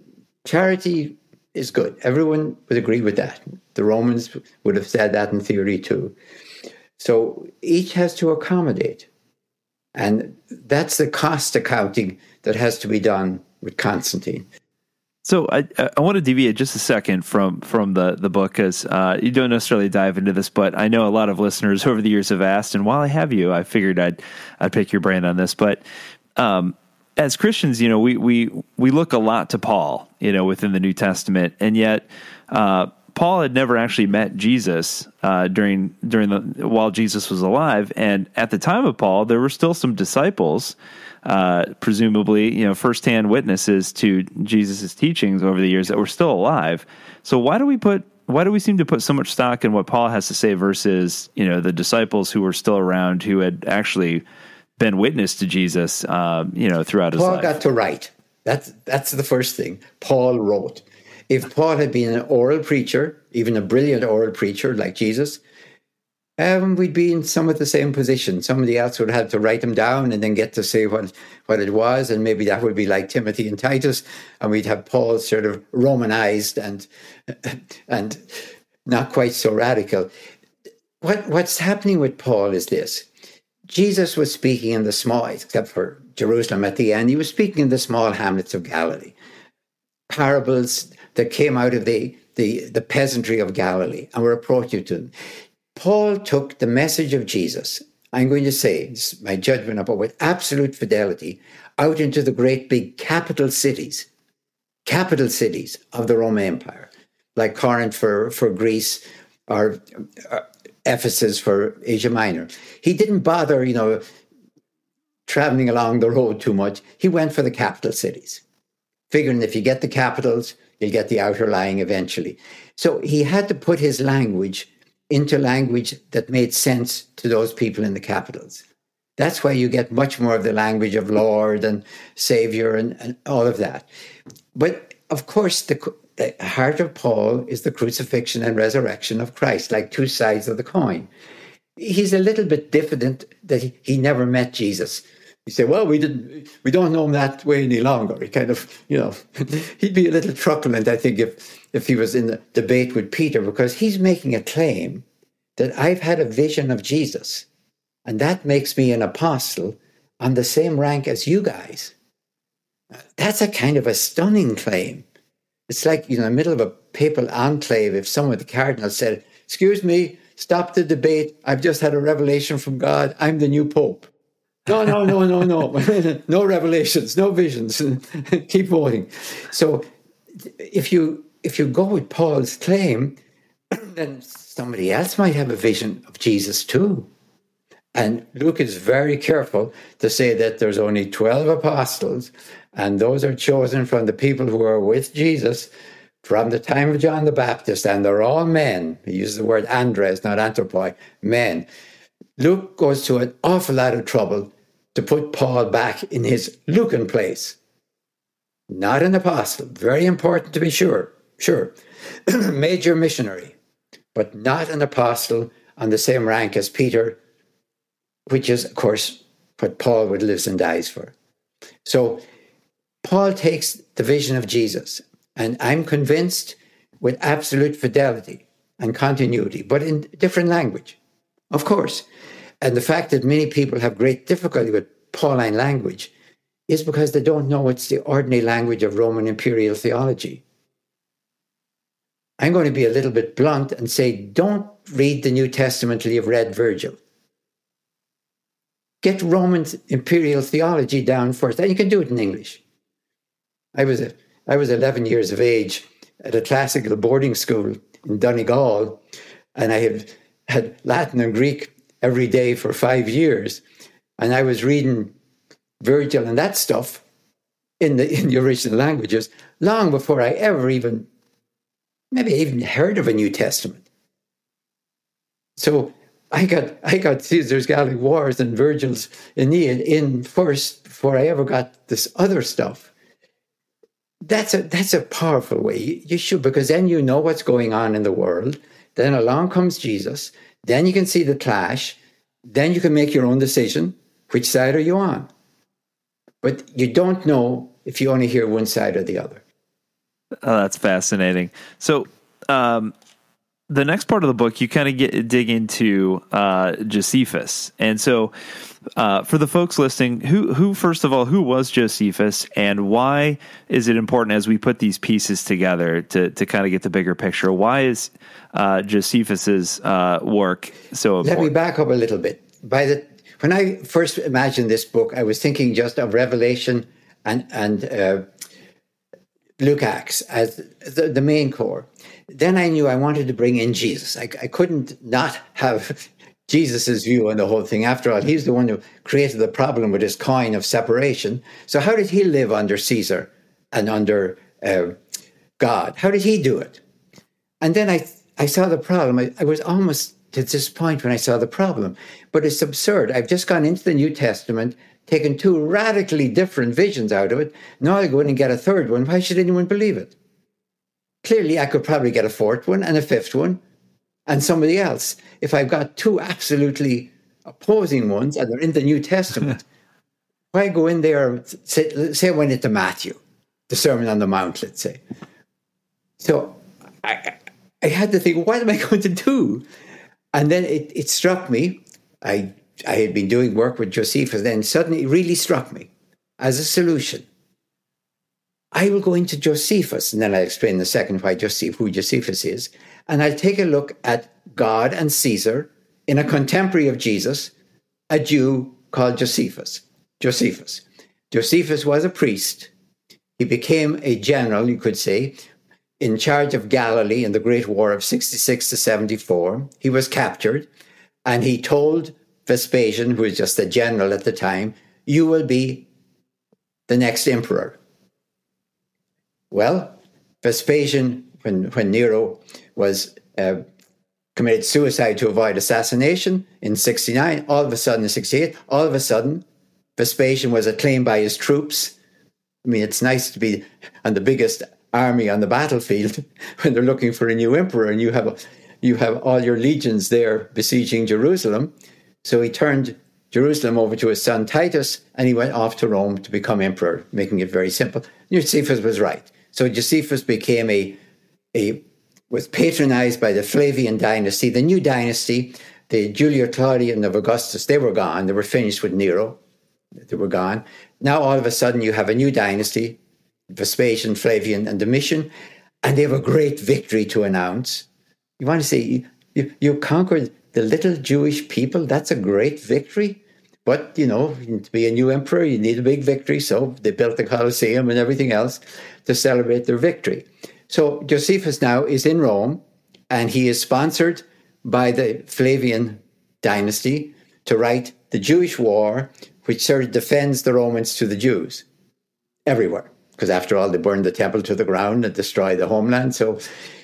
is good. Everyone would agree with that. The Romans would have said that in theory too. So each has to accommodate. And that's the cost accounting that has to be done with Constantine. So I want to deviate just a second from the book, because you don't necessarily dive into this, but I know a lot of listeners over the years have asked, and while I have you, I figured I'd pick your brain on this. But as Christians, we look a lot to Paul, within the New Testament, and yet Paul had never actually met Jesus while Jesus was alive, and at the time of Paul, there were still some disciples. Presumably, firsthand witnesses to Jesus' teachings over the years that were still alive. So why do we seem to put so much stock in what Paul has to say versus, the disciples who were still around, who had actually been witness to Jesus, throughout his life? Paul got to write. That's the first thing. Paul wrote. If Paul had been an oral preacher, even a brilliant oral preacher like Jesus, we'd be in somewhat the same position. Somebody else would have to write them down and then get to say what it was, and maybe that would be like Timothy and Titus, and we'd have Paul sort of Romanized and not quite so radical. What's happening with Paul is this. Jesus was speaking in the small, except for Jerusalem at the end, he was speaking in the small hamlets of Galilee. Parables, that came out of the peasantry of Galilee and were approaching to them. Paul took the message of Jesus, I'm going to say, this is my judgment about with absolute fidelity, out into the great big capital cities of the Roman Empire, like Corinth for Greece or Ephesus for Asia Minor. He didn't bother, traveling along the road too much. He went for the capital cities, figuring if you get the capitals, you'll get the outer lying eventually. So he had to put his language into language that made sense to those people in the capitals. That's why you get much more of the language of Lord and Savior and all of that. But of course, the heart of Paul is the crucifixion and resurrection of Christ, like two sides of the coin. He's a little bit diffident that he never met Jesus. You say, well, we don't know him that way any longer. He kind of, he'd be a little truculent, I think, if he was in the debate with Peter, because he's making a claim that I've had a vision of Jesus, and that makes me an apostle on the same rank as you guys. That's a kind of a stunning claim. It's like, in the middle of a papal enclave, if someone, the cardinal, said, excuse me, stop the debate. I've just had a revelation from God. I'm the new pope. No. No revelations, no visions. Keep voting. So if you go with Paul's claim, then somebody else might have a vision of Jesus too. And Luke is very careful to say that there's only 12 apostles, and those are chosen from the people who are with Jesus from the time of John the Baptist, and they're all men. He uses the word andres, not anthropoi, men. Luke goes to an awful lot of trouble to put Paul back in his Lucan place. Not an apostle, very important to be sure. Major missionary, but not an apostle on the same rank as Peter, which is, of course, what Paul would live and dies for. So Paul takes the vision of Jesus, and I'm convinced with absolute fidelity and continuity, but in different language, of course. And the fact that many people have great difficulty with Pauline language is because they don't know it's the ordinary language of Roman imperial theology. I'm going to be a little bit blunt and say, don't read the New Testament till you've read Virgil. Get Roman imperial theology down first, and you can do it in English. I was 11 years of age at a classical boarding school in Donegal, and I had Latin and Greek every day for 5 years, and I was reading Virgil and that stuff in the original languages long before I ever even heard of a New Testament. So I got Caesar's Gallic Wars and Virgil's Aeneid in first before I ever got this other stuff. That's a powerful way. You should, because then you know what's going on in the world. Then along comes Jesus. Then you can see the clash. Then you can make your own decision. Which side are you on? But you don't know if you only hear one side or the other. Oh, that's fascinating. So the next part of the book, you kind of dig into Josephus. And so for the folks listening, who first of all, who was Josephus, and why is it important as we put these pieces together to kind of get the bigger picture? Why is Josephus's work so important? Let me back up a little bit. When I first imagined this book, I was thinking just of Revelation and Luke Acts as the main core. Then I knew I wanted to bring in Jesus. I couldn't not have Jesus's view on the whole thing. After all, he's the one who created the problem with his coin of separation. So how did he live under Caesar and under God? How did he do it? And then I saw the problem. I was almost to this point when I saw the problem. But it's absurd. I've just gone into the New Testament, taken two radically different visions out of it. Now I go in and get a third one. Why should anyone believe it? Clearly, I could probably get a fourth one and a fifth one and somebody else. If I've got two absolutely opposing ones and they're in the New Testament, why go in there and say I went into Matthew, the Sermon on the Mount, let's say. So I had to think, what am I going to do? And then it struck me. I had been doing work with Josephus, then suddenly it really struck me as a solution. I will go into Josephus, and then I'll explain in a second who Josephus is, and I'll take a look at God and Caesar in a contemporary of Jesus, a Jew called Josephus. Josephus was a priest. He became a general, you could say, in charge of Galilee in the Great War of 66 to 74. He was captured, and he told Vespasian, who was just a general at the time, you will be the next emperor. Well, Vespasian, when Nero was committed suicide to avoid assassination in 69, all of a sudden in 68, Vespasian was acclaimed by his troops. I mean, it's nice to be on the biggest army on the battlefield when they're looking for a new emperor, and you have all your legions there besieging Jerusalem. So he turned Jerusalem over to his son Titus, and he went off to Rome to become emperor, making it very simple. Josephus was right. So Josephus was patronized by the Flavian dynasty. The new dynasty, the Julia Claudian of Augustus, they were gone. They were finished with Nero. They were gone. Now all of a sudden you have a new dynasty, Vespasian, Flavian, and Domitian, and they have a great victory to announce. You want to say, you conquered the little Jewish people? That's a great victory. But, to be a new emperor, you need a big victory. So they built the Colosseum and everything else to celebrate their victory. So Josephus now is in Rome, and he is sponsored by the Flavian dynasty to write the Jewish War, which sort of defends the Romans to the Jews everywhere. Because after all, they burned the temple to the ground and destroyed the homeland. So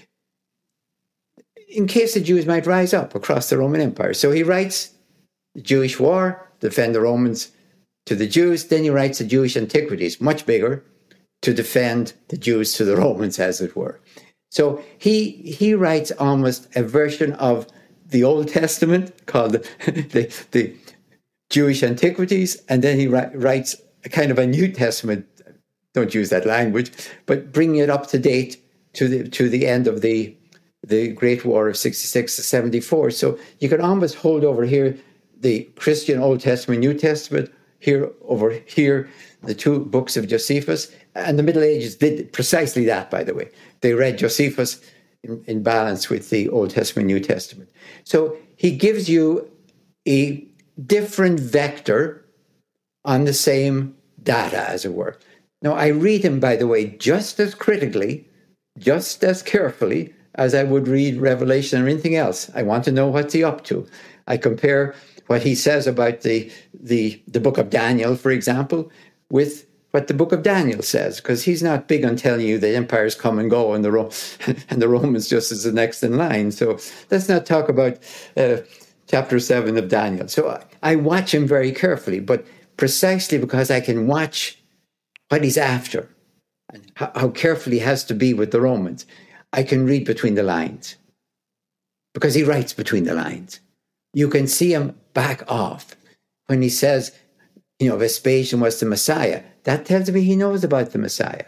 in case the Jews might rise up across the Roman Empire. So he writes the Jewish War, defend the Romans to the Jews. Then he writes the Jewish Antiquities, much bigger, to defend the Jews to the Romans, as it were. So he writes almost a version of the Old Testament called the Jewish Antiquities, and then he writes a kind of a New Testament. Don't use that language, but bringing it up to date to the end of the Great War of 66 to 74. So you could almost hold over here the Christian Old Testament, New Testament, over here the two books of Josephus. And the Middle Ages did precisely that, by the way. They read Josephus in balance with the Old Testament, New Testament. So he gives you a different vector on the same data, as it were. Now, I read him, by the way, just as critically, just as carefully as I would read Revelation or anything else. I want to know what's he up to. I compare what he says about the book of Daniel, for example, with what the book of Daniel says, because he's not big on telling you that empires come and go and the Romans just is the next in line. So let's not talk about chapter 7 of Daniel. So I watch him very carefully, but precisely because I can watch what he's after and how careful he has to be with the Romans, I can read between the lines, because he writes between the lines. You can see him back off when he says, Vespasian was the Messiah. That tells me he knows about the Messiah.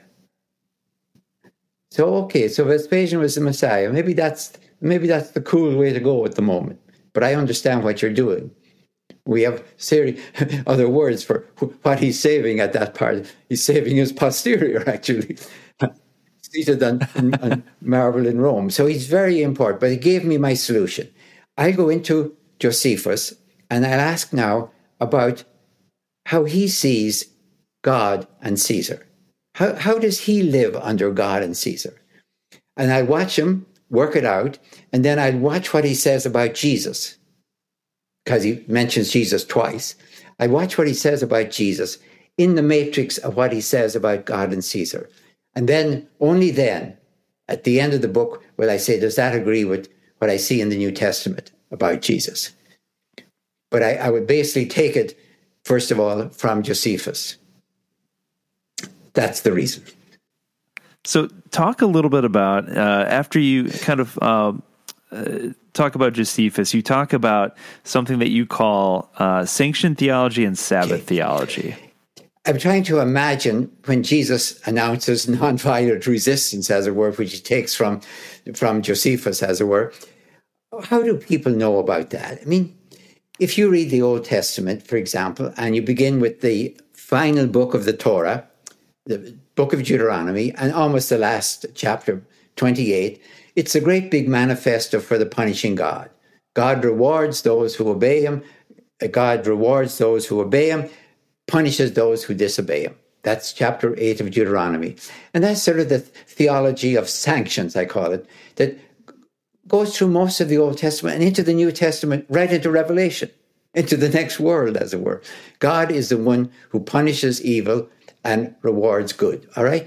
So Vespasian was the Messiah. Maybe that's the cool way to go at the moment. But I understand what you're doing. We have other words for what he's saving at that part. He's saving his posterior, actually, seated on marble in Rome. So he's very important. But he gave me my solution. I go into Josephus, and I'll ask now about how he sees God and Caesar. How does he live under God and Caesar? And I watch him work it out, and then I watch what he says about Jesus, because he mentions Jesus twice. I watch what he says about Jesus in the matrix of what he says about God and Caesar. And then, only then, at the end of the book, will I say, does that agree with what I see in the New Testament about Jesus? But I would basically take it, first of all, from Josephus. That's the reason. So talk a little bit about, after you kind of talk about Josephus, you talk about something that you call sanctioned theology and Sabbath theology. I'm trying to imagine when Jesus announces nonviolent resistance, as it were, which he takes from Josephus, as it were. How do people know about that? I mean, if you read the Old Testament, for example, and you begin with the final book of the Torah, the book of Deuteronomy and almost the last chapter, 28, it's a great big manifesto for the punishing God. God rewards those who obey him. God rewards those who obey him, punishes those who disobey him. That's chapter 8 of Deuteronomy. And that's sort of the theology of sanctions, I call it, that goes through most of the Old Testament and into the New Testament, right into Revelation, into the next world, as it were. God is the one who punishes evil and rewards good, all right?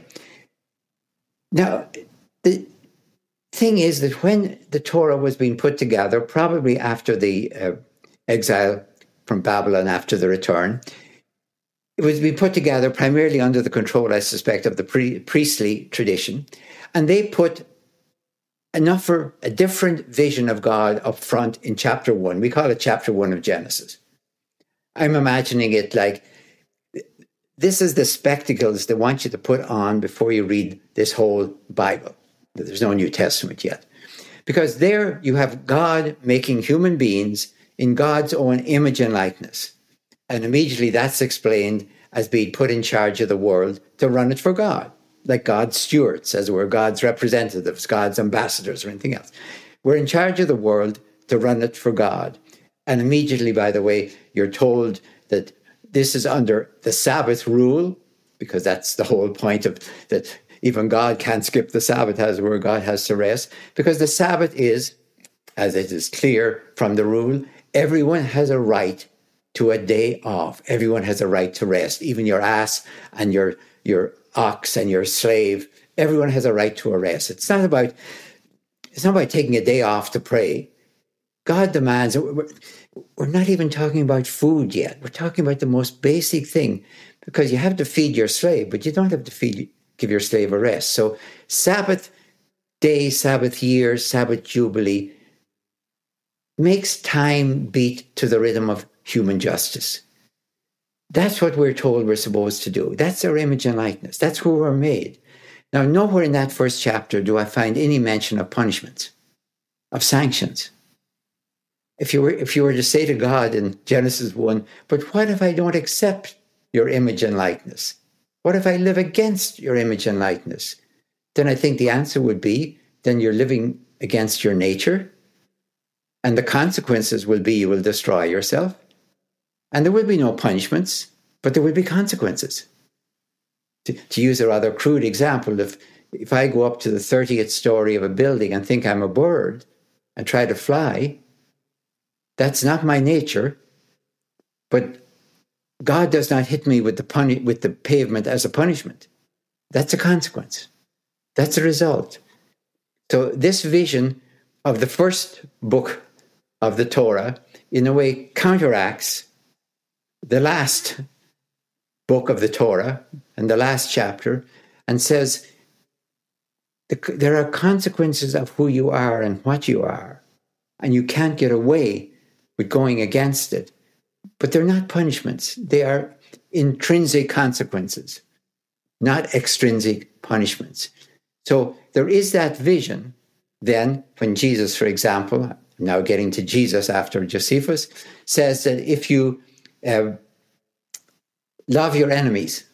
Now, the thing is that when the Torah was being put together, probably after the exile from Babylon, after the return, it was being put together primarily under the control, I suspect, of the priestly tradition. And they put a different vision of God up front in chapter 1. We call it chapter 1 of Genesis. I'm imagining it like, this is the spectacles they want you to put on before you read this whole Bible. There's no New Testament yet. Because there you have God making human beings in God's own image and likeness. And immediately that's explained as being put in charge of the world to run it for God, like God's stewards, as it were, God's representatives, God's ambassadors, or anything else. We're in charge of the world to run it for God. And immediately, by the way, you're told that this is under the Sabbath rule, because that's the whole point of that. Even God can't skip the Sabbath, as it were. God has to rest, because the Sabbath is, as it is clear from the rule, everyone has a right to a day off. Everyone has a right to rest. Even your ass and your ox and your slave. Everyone has a right to a rest. It's not about taking a day off to pray. God demands. We're not even talking about food yet. We're talking about the most basic thing, because you have to feed your slave, but you don't have to give your slave a rest. So Sabbath day, Sabbath year, Sabbath jubilee makes time beat to the rhythm of human justice. That's what we're told we're supposed to do. That's our image and likeness. That's who we're made. Now, nowhere in that first chapter do I find any mention of punishments, of sanctions. If you were to say to God in Genesis 1, but what if I don't accept your image and likeness? What if I live against your image and likeness? Then I think the answer would be, then you're living against your nature, and the consequences will be you will destroy yourself. And there will be no punishments, but there will be consequences. To use a rather crude example, if I go up to the 30th story of a building and think I'm a bird and try to fly, that's not my nature. But God does not hit me with the pavement as a punishment. That's a consequence. That's a result. So this vision of the first book of the Torah, in a way, counteracts the last book of the Torah and the last chapter, and says there are consequences of who you are and what you are, and you can't get away with going against it. But they're not punishments. They are intrinsic consequences, not extrinsic punishments. So there is that vision. Then when Jesus, for example, now getting to Jesus after Josephus, says that if you love your enemies,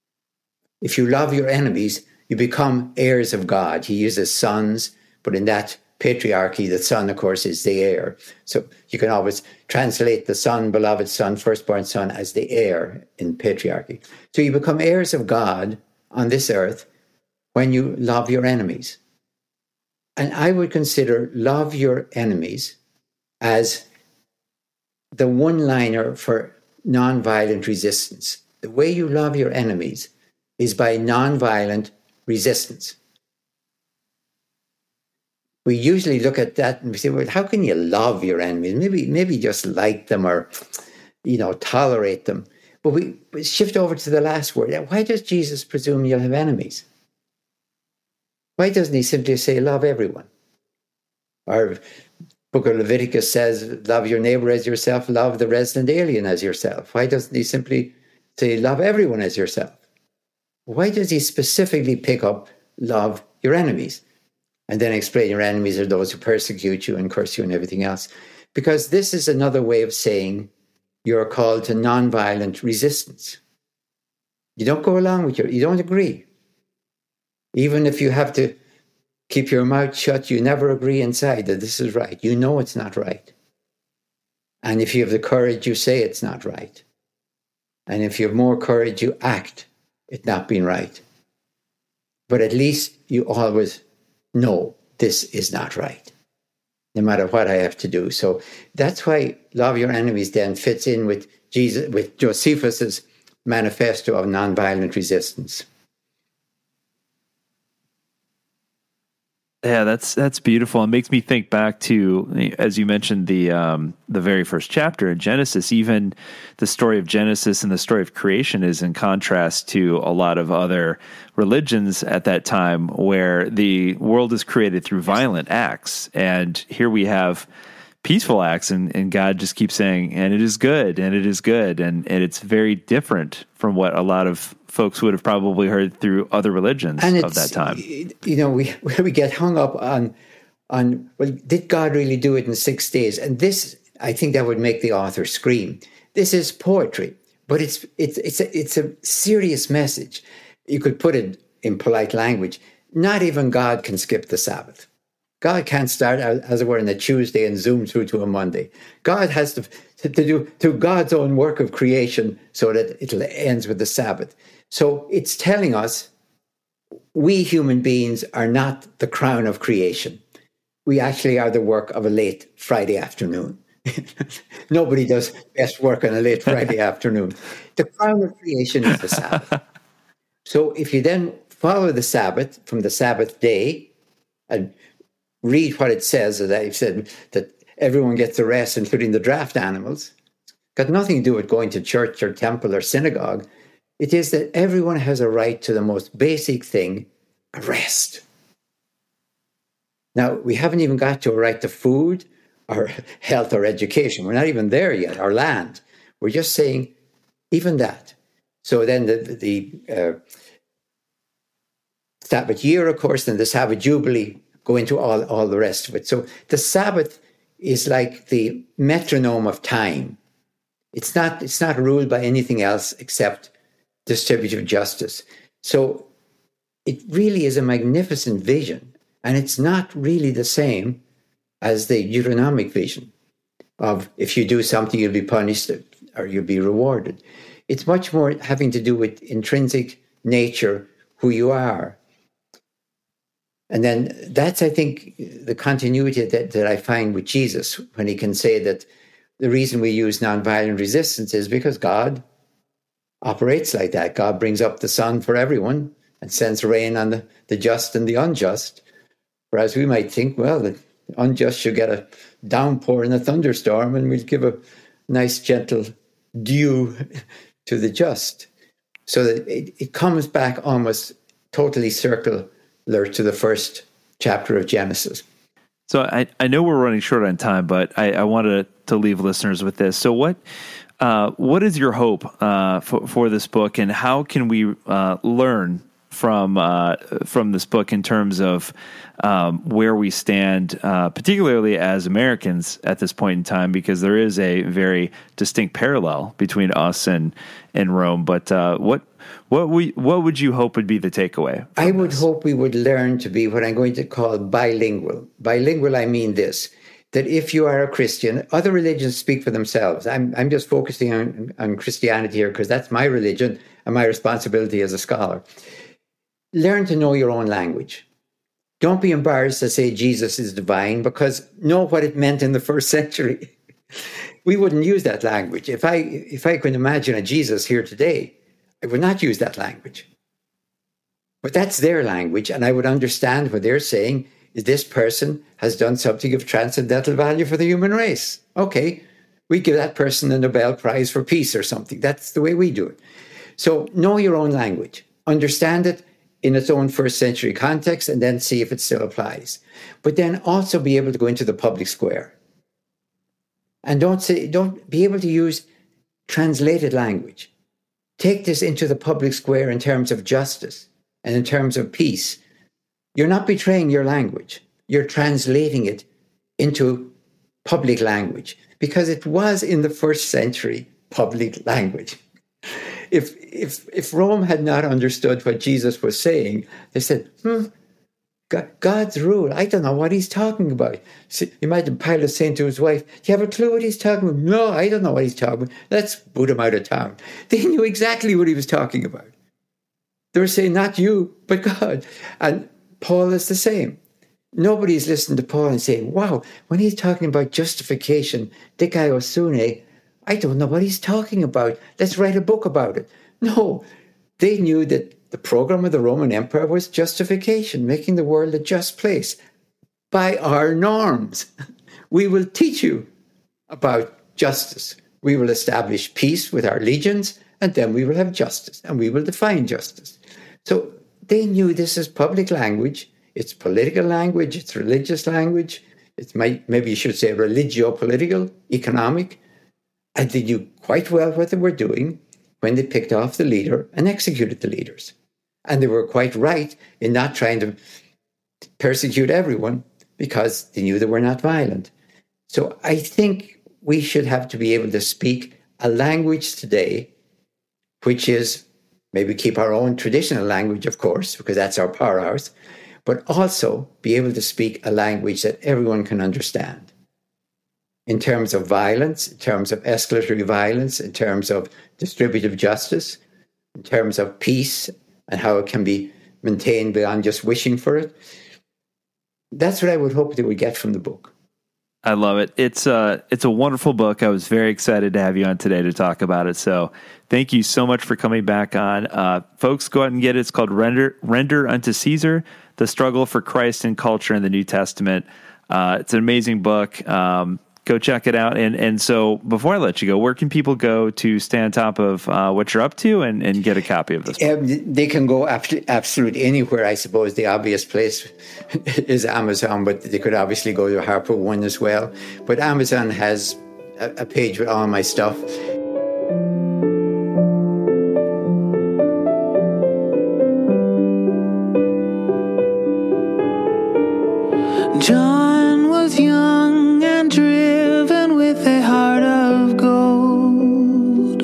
you become heirs of God. He uses sons, but in that patriarchy, the son, of course, is the heir. So you can always translate the son, beloved son, firstborn son, as the heir in patriarchy. So you become heirs of God on this earth when you love your enemies. And I would consider love your enemies as the one-liner for nonviolent resistance. The way you love your enemies is by nonviolent resistance. We usually look at that and we say, well, how can you love your enemies? Maybe just like them or, tolerate them. But we shift over to the last word. Why does Jesus presume you'll have enemies? Why doesn't he simply say, love everyone? Our book of Leviticus says, love your neighbor as yourself, love the resident alien as yourself. Why doesn't he simply say, love everyone as yourself? Why does he specifically pick up, love your enemies? And then explain your enemies are those who persecute you and curse you and everything else. Because this is another way of saying you're called to nonviolent resistance. You don't go along with you don't agree. Even if you have to keep your mouth shut, you never agree inside that this is right. You know it's not right. And if you have the courage, you say it's not right. And if you have more courage, you act it not being right. But at least you always know this is not right, no matter what I have to do. So that's why Love Your Enemies then fits in with Josephus's manifesto of nonviolent resistance. Yeah, that's beautiful. It makes me think back to, as you mentioned, the very first chapter in Genesis. Even the story of Genesis and the story of creation is in contrast to a lot of other religions at that time, where the world is created through violent acts, and here we have peaceful acts, and God just keeps saying, "And it is good, and it is good," and it's very different from what a lot of folks would have probably heard through other religions of that time. You know, we get hung up on, well, did God really do it in 6 days? And this, I think that would make the author scream. This is poetry, but it's a serious message. You could put it in polite language. Not even God can skip the Sabbath. God can't start, as it were, on a Tuesday and zoom through to a Monday. God has to do through God's own work of creation so that it ends with the Sabbath. So it's telling us we human beings are not the crown of creation. We actually are the work of a late Friday afternoon. Nobody does best work on a late Friday afternoon. The crown of creation is the Sabbath. So if you then follow the Sabbath from the Sabbath day and read what it says, as I've said, that everyone gets a rest, including the draft animals, it's got nothing to do with going to church or temple or synagogue. It is that everyone has a right to the most basic thing, a rest. Now, we haven't even got to a right to food or health or education. We're not even there yet, or land. We're just saying even that. So then the Sabbath year, of course, and the Sabbath Jubilee go into all the rest of it. So the Sabbath is like the metronome of time. It's not ruled by anything else except distributive justice. So it really is a magnificent vision, and it's not really the same as the Deuteronomic vision of if you do something, you'll be punished or you'll be rewarded. It's much more having to do with intrinsic nature, who you are. And then that's, I think, the continuity that I find with Jesus when he can say that the reason we use nonviolent resistance is because God operates like that. God brings up the sun for everyone and sends rain on the just and the unjust. Whereas we might think, well, the unjust should get a downpour and a thunderstorm, and we'll give a nice, gentle dew to the just. So that it comes back almost totally circular to the first chapter of Genesis. So I know we're running short on time, but I wanted to leave listeners with this. So what is your hope for this book, and how can we learn from this book in terms of where we stand, particularly as Americans at this point in time, because there is a very distinct parallel between us and Rome. But what would you hope would be the takeaway? I would hope we would learn to be what I'm going to call bilingual. Bilingual, I mean this, that if you are a Christian, other religions speak for themselves. I'm just focusing on Christianity here because that's my religion and my responsibility as a scholar. Learn to know your own language. Don't be embarrassed to say Jesus is divine, because know what it meant in the first century. We wouldn't use that language. If I could imagine a Jesus here today, I would not use that language. But that's their language, and I would understand what they're saying is this person has done something of transcendental value for the human race. Okay, we give that person the Nobel Prize for Peace or something. That's the way we do it. So know your own language. Understand it in its own first century context, and then see if it still applies. But then also be able to go into the public square. And don't be able to use translated language. Take this into the public square in terms of justice and in terms of peace. You're not betraying your language. You're translating it into public language, because it was in the first century public language. if Rome had not understood what Jesus was saying, they said, God's rule, I don't know what he's talking about. So imagine Pilate saying to his wife, do you have a clue what he's talking about? No, I don't know what he's talking about. Let's boot him out of town. They knew exactly what he was talking about. They were saying, not you, but God. And Paul is the same. Nobody's listening to Paul and saying, wow, when he's talking about justification, dikaiosune, I don't know what he's talking about. Let's write a book about it. No, they knew that the program of the Roman Empire was justification, making the world a just place by our norms. We will teach you about justice. We will establish peace with our legions, and then we will have justice, and we will define justice. So they knew this is public language. It's political language. It's religious language. It's maybe you should say religio-political, economic. And they knew quite well what they were doing when they picked off the leader and executed the leaders. And they were quite right in not trying to persecute everyone because they knew they were not violent. So I think we should have to be able to speak a language today, which is maybe keep our own traditional language, of course, because that's our powerhouse, but also be able to speak a language that everyone can understand. In terms of violence, in terms of escalatory violence, in terms of distributive justice, in terms of peace and how it can be maintained beyond just wishing for it. That's what I would hope that we get from the book. I love it. It's a wonderful book. I was very excited to have you on today to talk about it. So thank you so much for coming back on. Folks, go out and get it. It's called Render Unto Caesar, The Struggle for Christ and Culture in the New Testament. It's an amazing book. Go check it out. And so before I let you go, where can people go to stay on top of what you're up to and get a copy of this book? They can go absolutely anywhere. I suppose the obvious place is Amazon, but they could obviously go to Harper One as well. But Amazon has a page with all my stuff. John was young and driven with a heart of gold.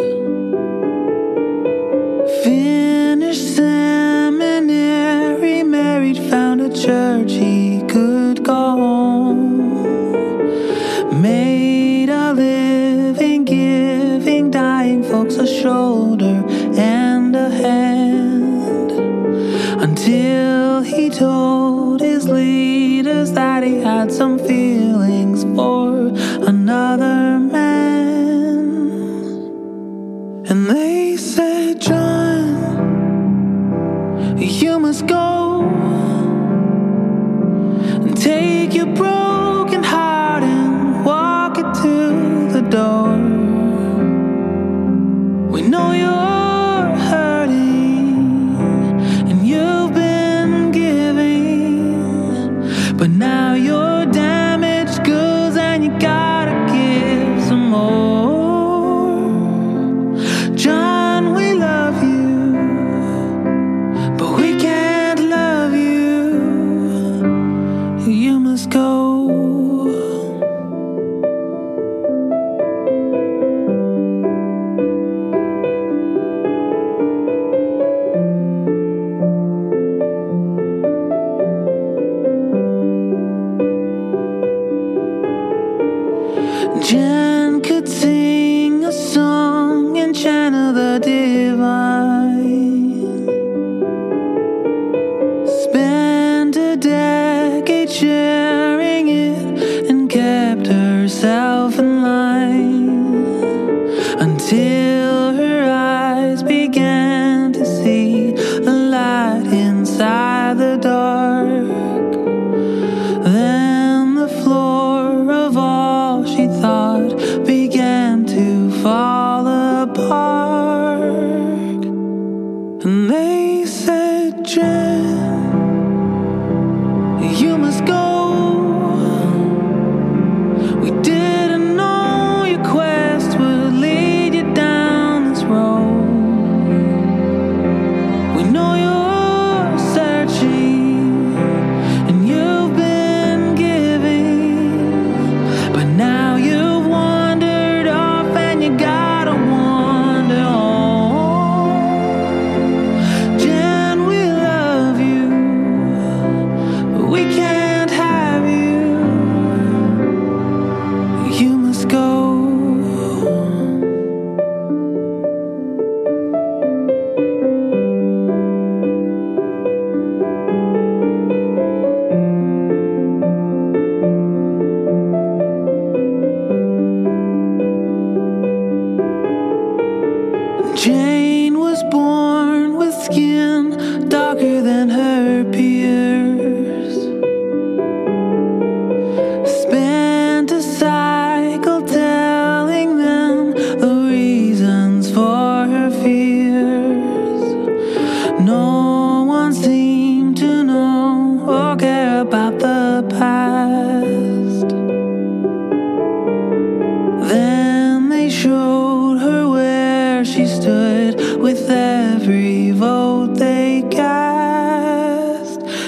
Finished seminary, married, found a church he could go home. Made a living, giving dying folks a shoulder and a hand, until he told his leaders that he had some feelings for another man. And they said, John, you must go and take your broken heart and walk it to the door. We know you're hurting and you've been giving, but now you're damaged goods and you gotta give some more. John, we love you, but we can't love you. You must go. Jen could sing a song and channel the divine. Spent a decade sharing it and kept herself in line, until her eyes began to see the light inside the dark. Then the floor of all she thought began to fall apart. And they said, Jen, you must go. We didn't know your quest would lead you down this road. We know you're searching and you've been giving, but now you've wandered off and you gotta wander home.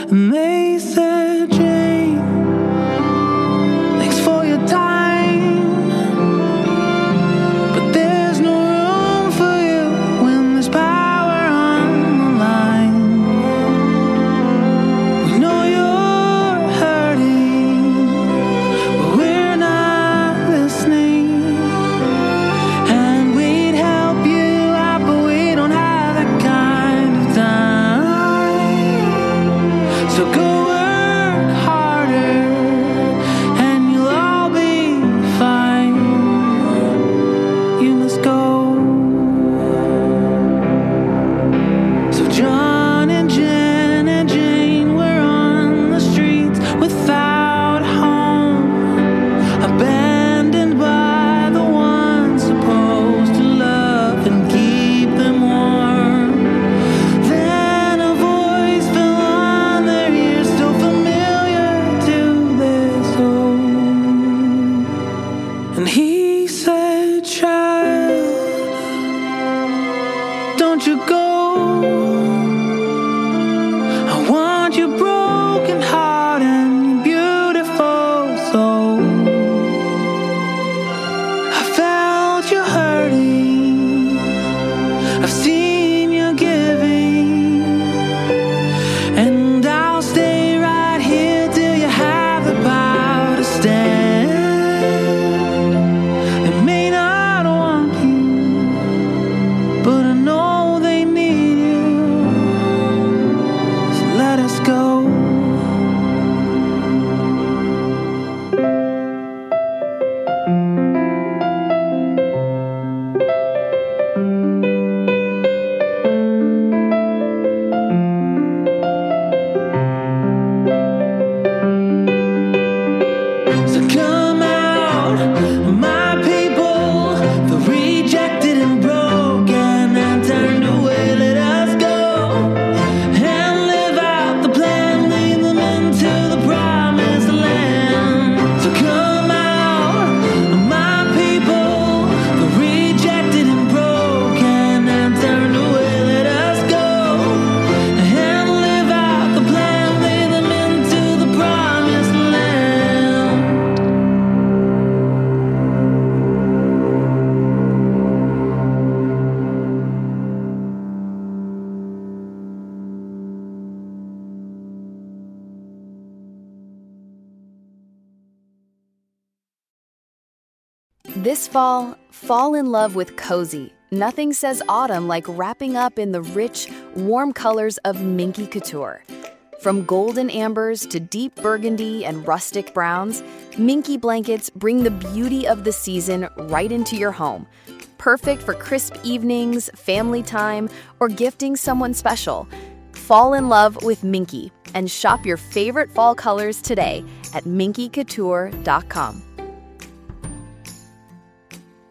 And they said, Jane, thanks for your time, but there's no room for you when there's power on the line. We know you're hurting, but we're not listening. And we'd help you out, but we don't have that kind of time. So go work harder and you'll all be fine. You must go. So John and Jen and Jane were on the streets without a home, abandoned by the ones supposed to love and keep them warm. Then a voice fell on their ears, so familiar to their soul. And he said, child, don't you go. I want your broken heart and your beautiful soul. I felt you hurting, I've seen you giving, and I'll stay right here till you have the power to stand. They may not want you, but I know they need you. So let us go. So come out, my people, the rejected and broken and turned away. Let us go and live out the plan, lead them into the promised land. So come out, my people, the rejected and broken and turned away. Let us go and live out the plan, lead them into the promised land. This fall, fall in love with cozy. Nothing says autumn like wrapping up in the rich, warm colors of Minky Couture. From golden ambers to deep burgundy and rustic browns, Minky blankets bring the beauty of the season right into your home. Perfect for crisp evenings, family time, or gifting someone special. Fall in love with Minky and shop your favorite fall colors today at minkycouture.com.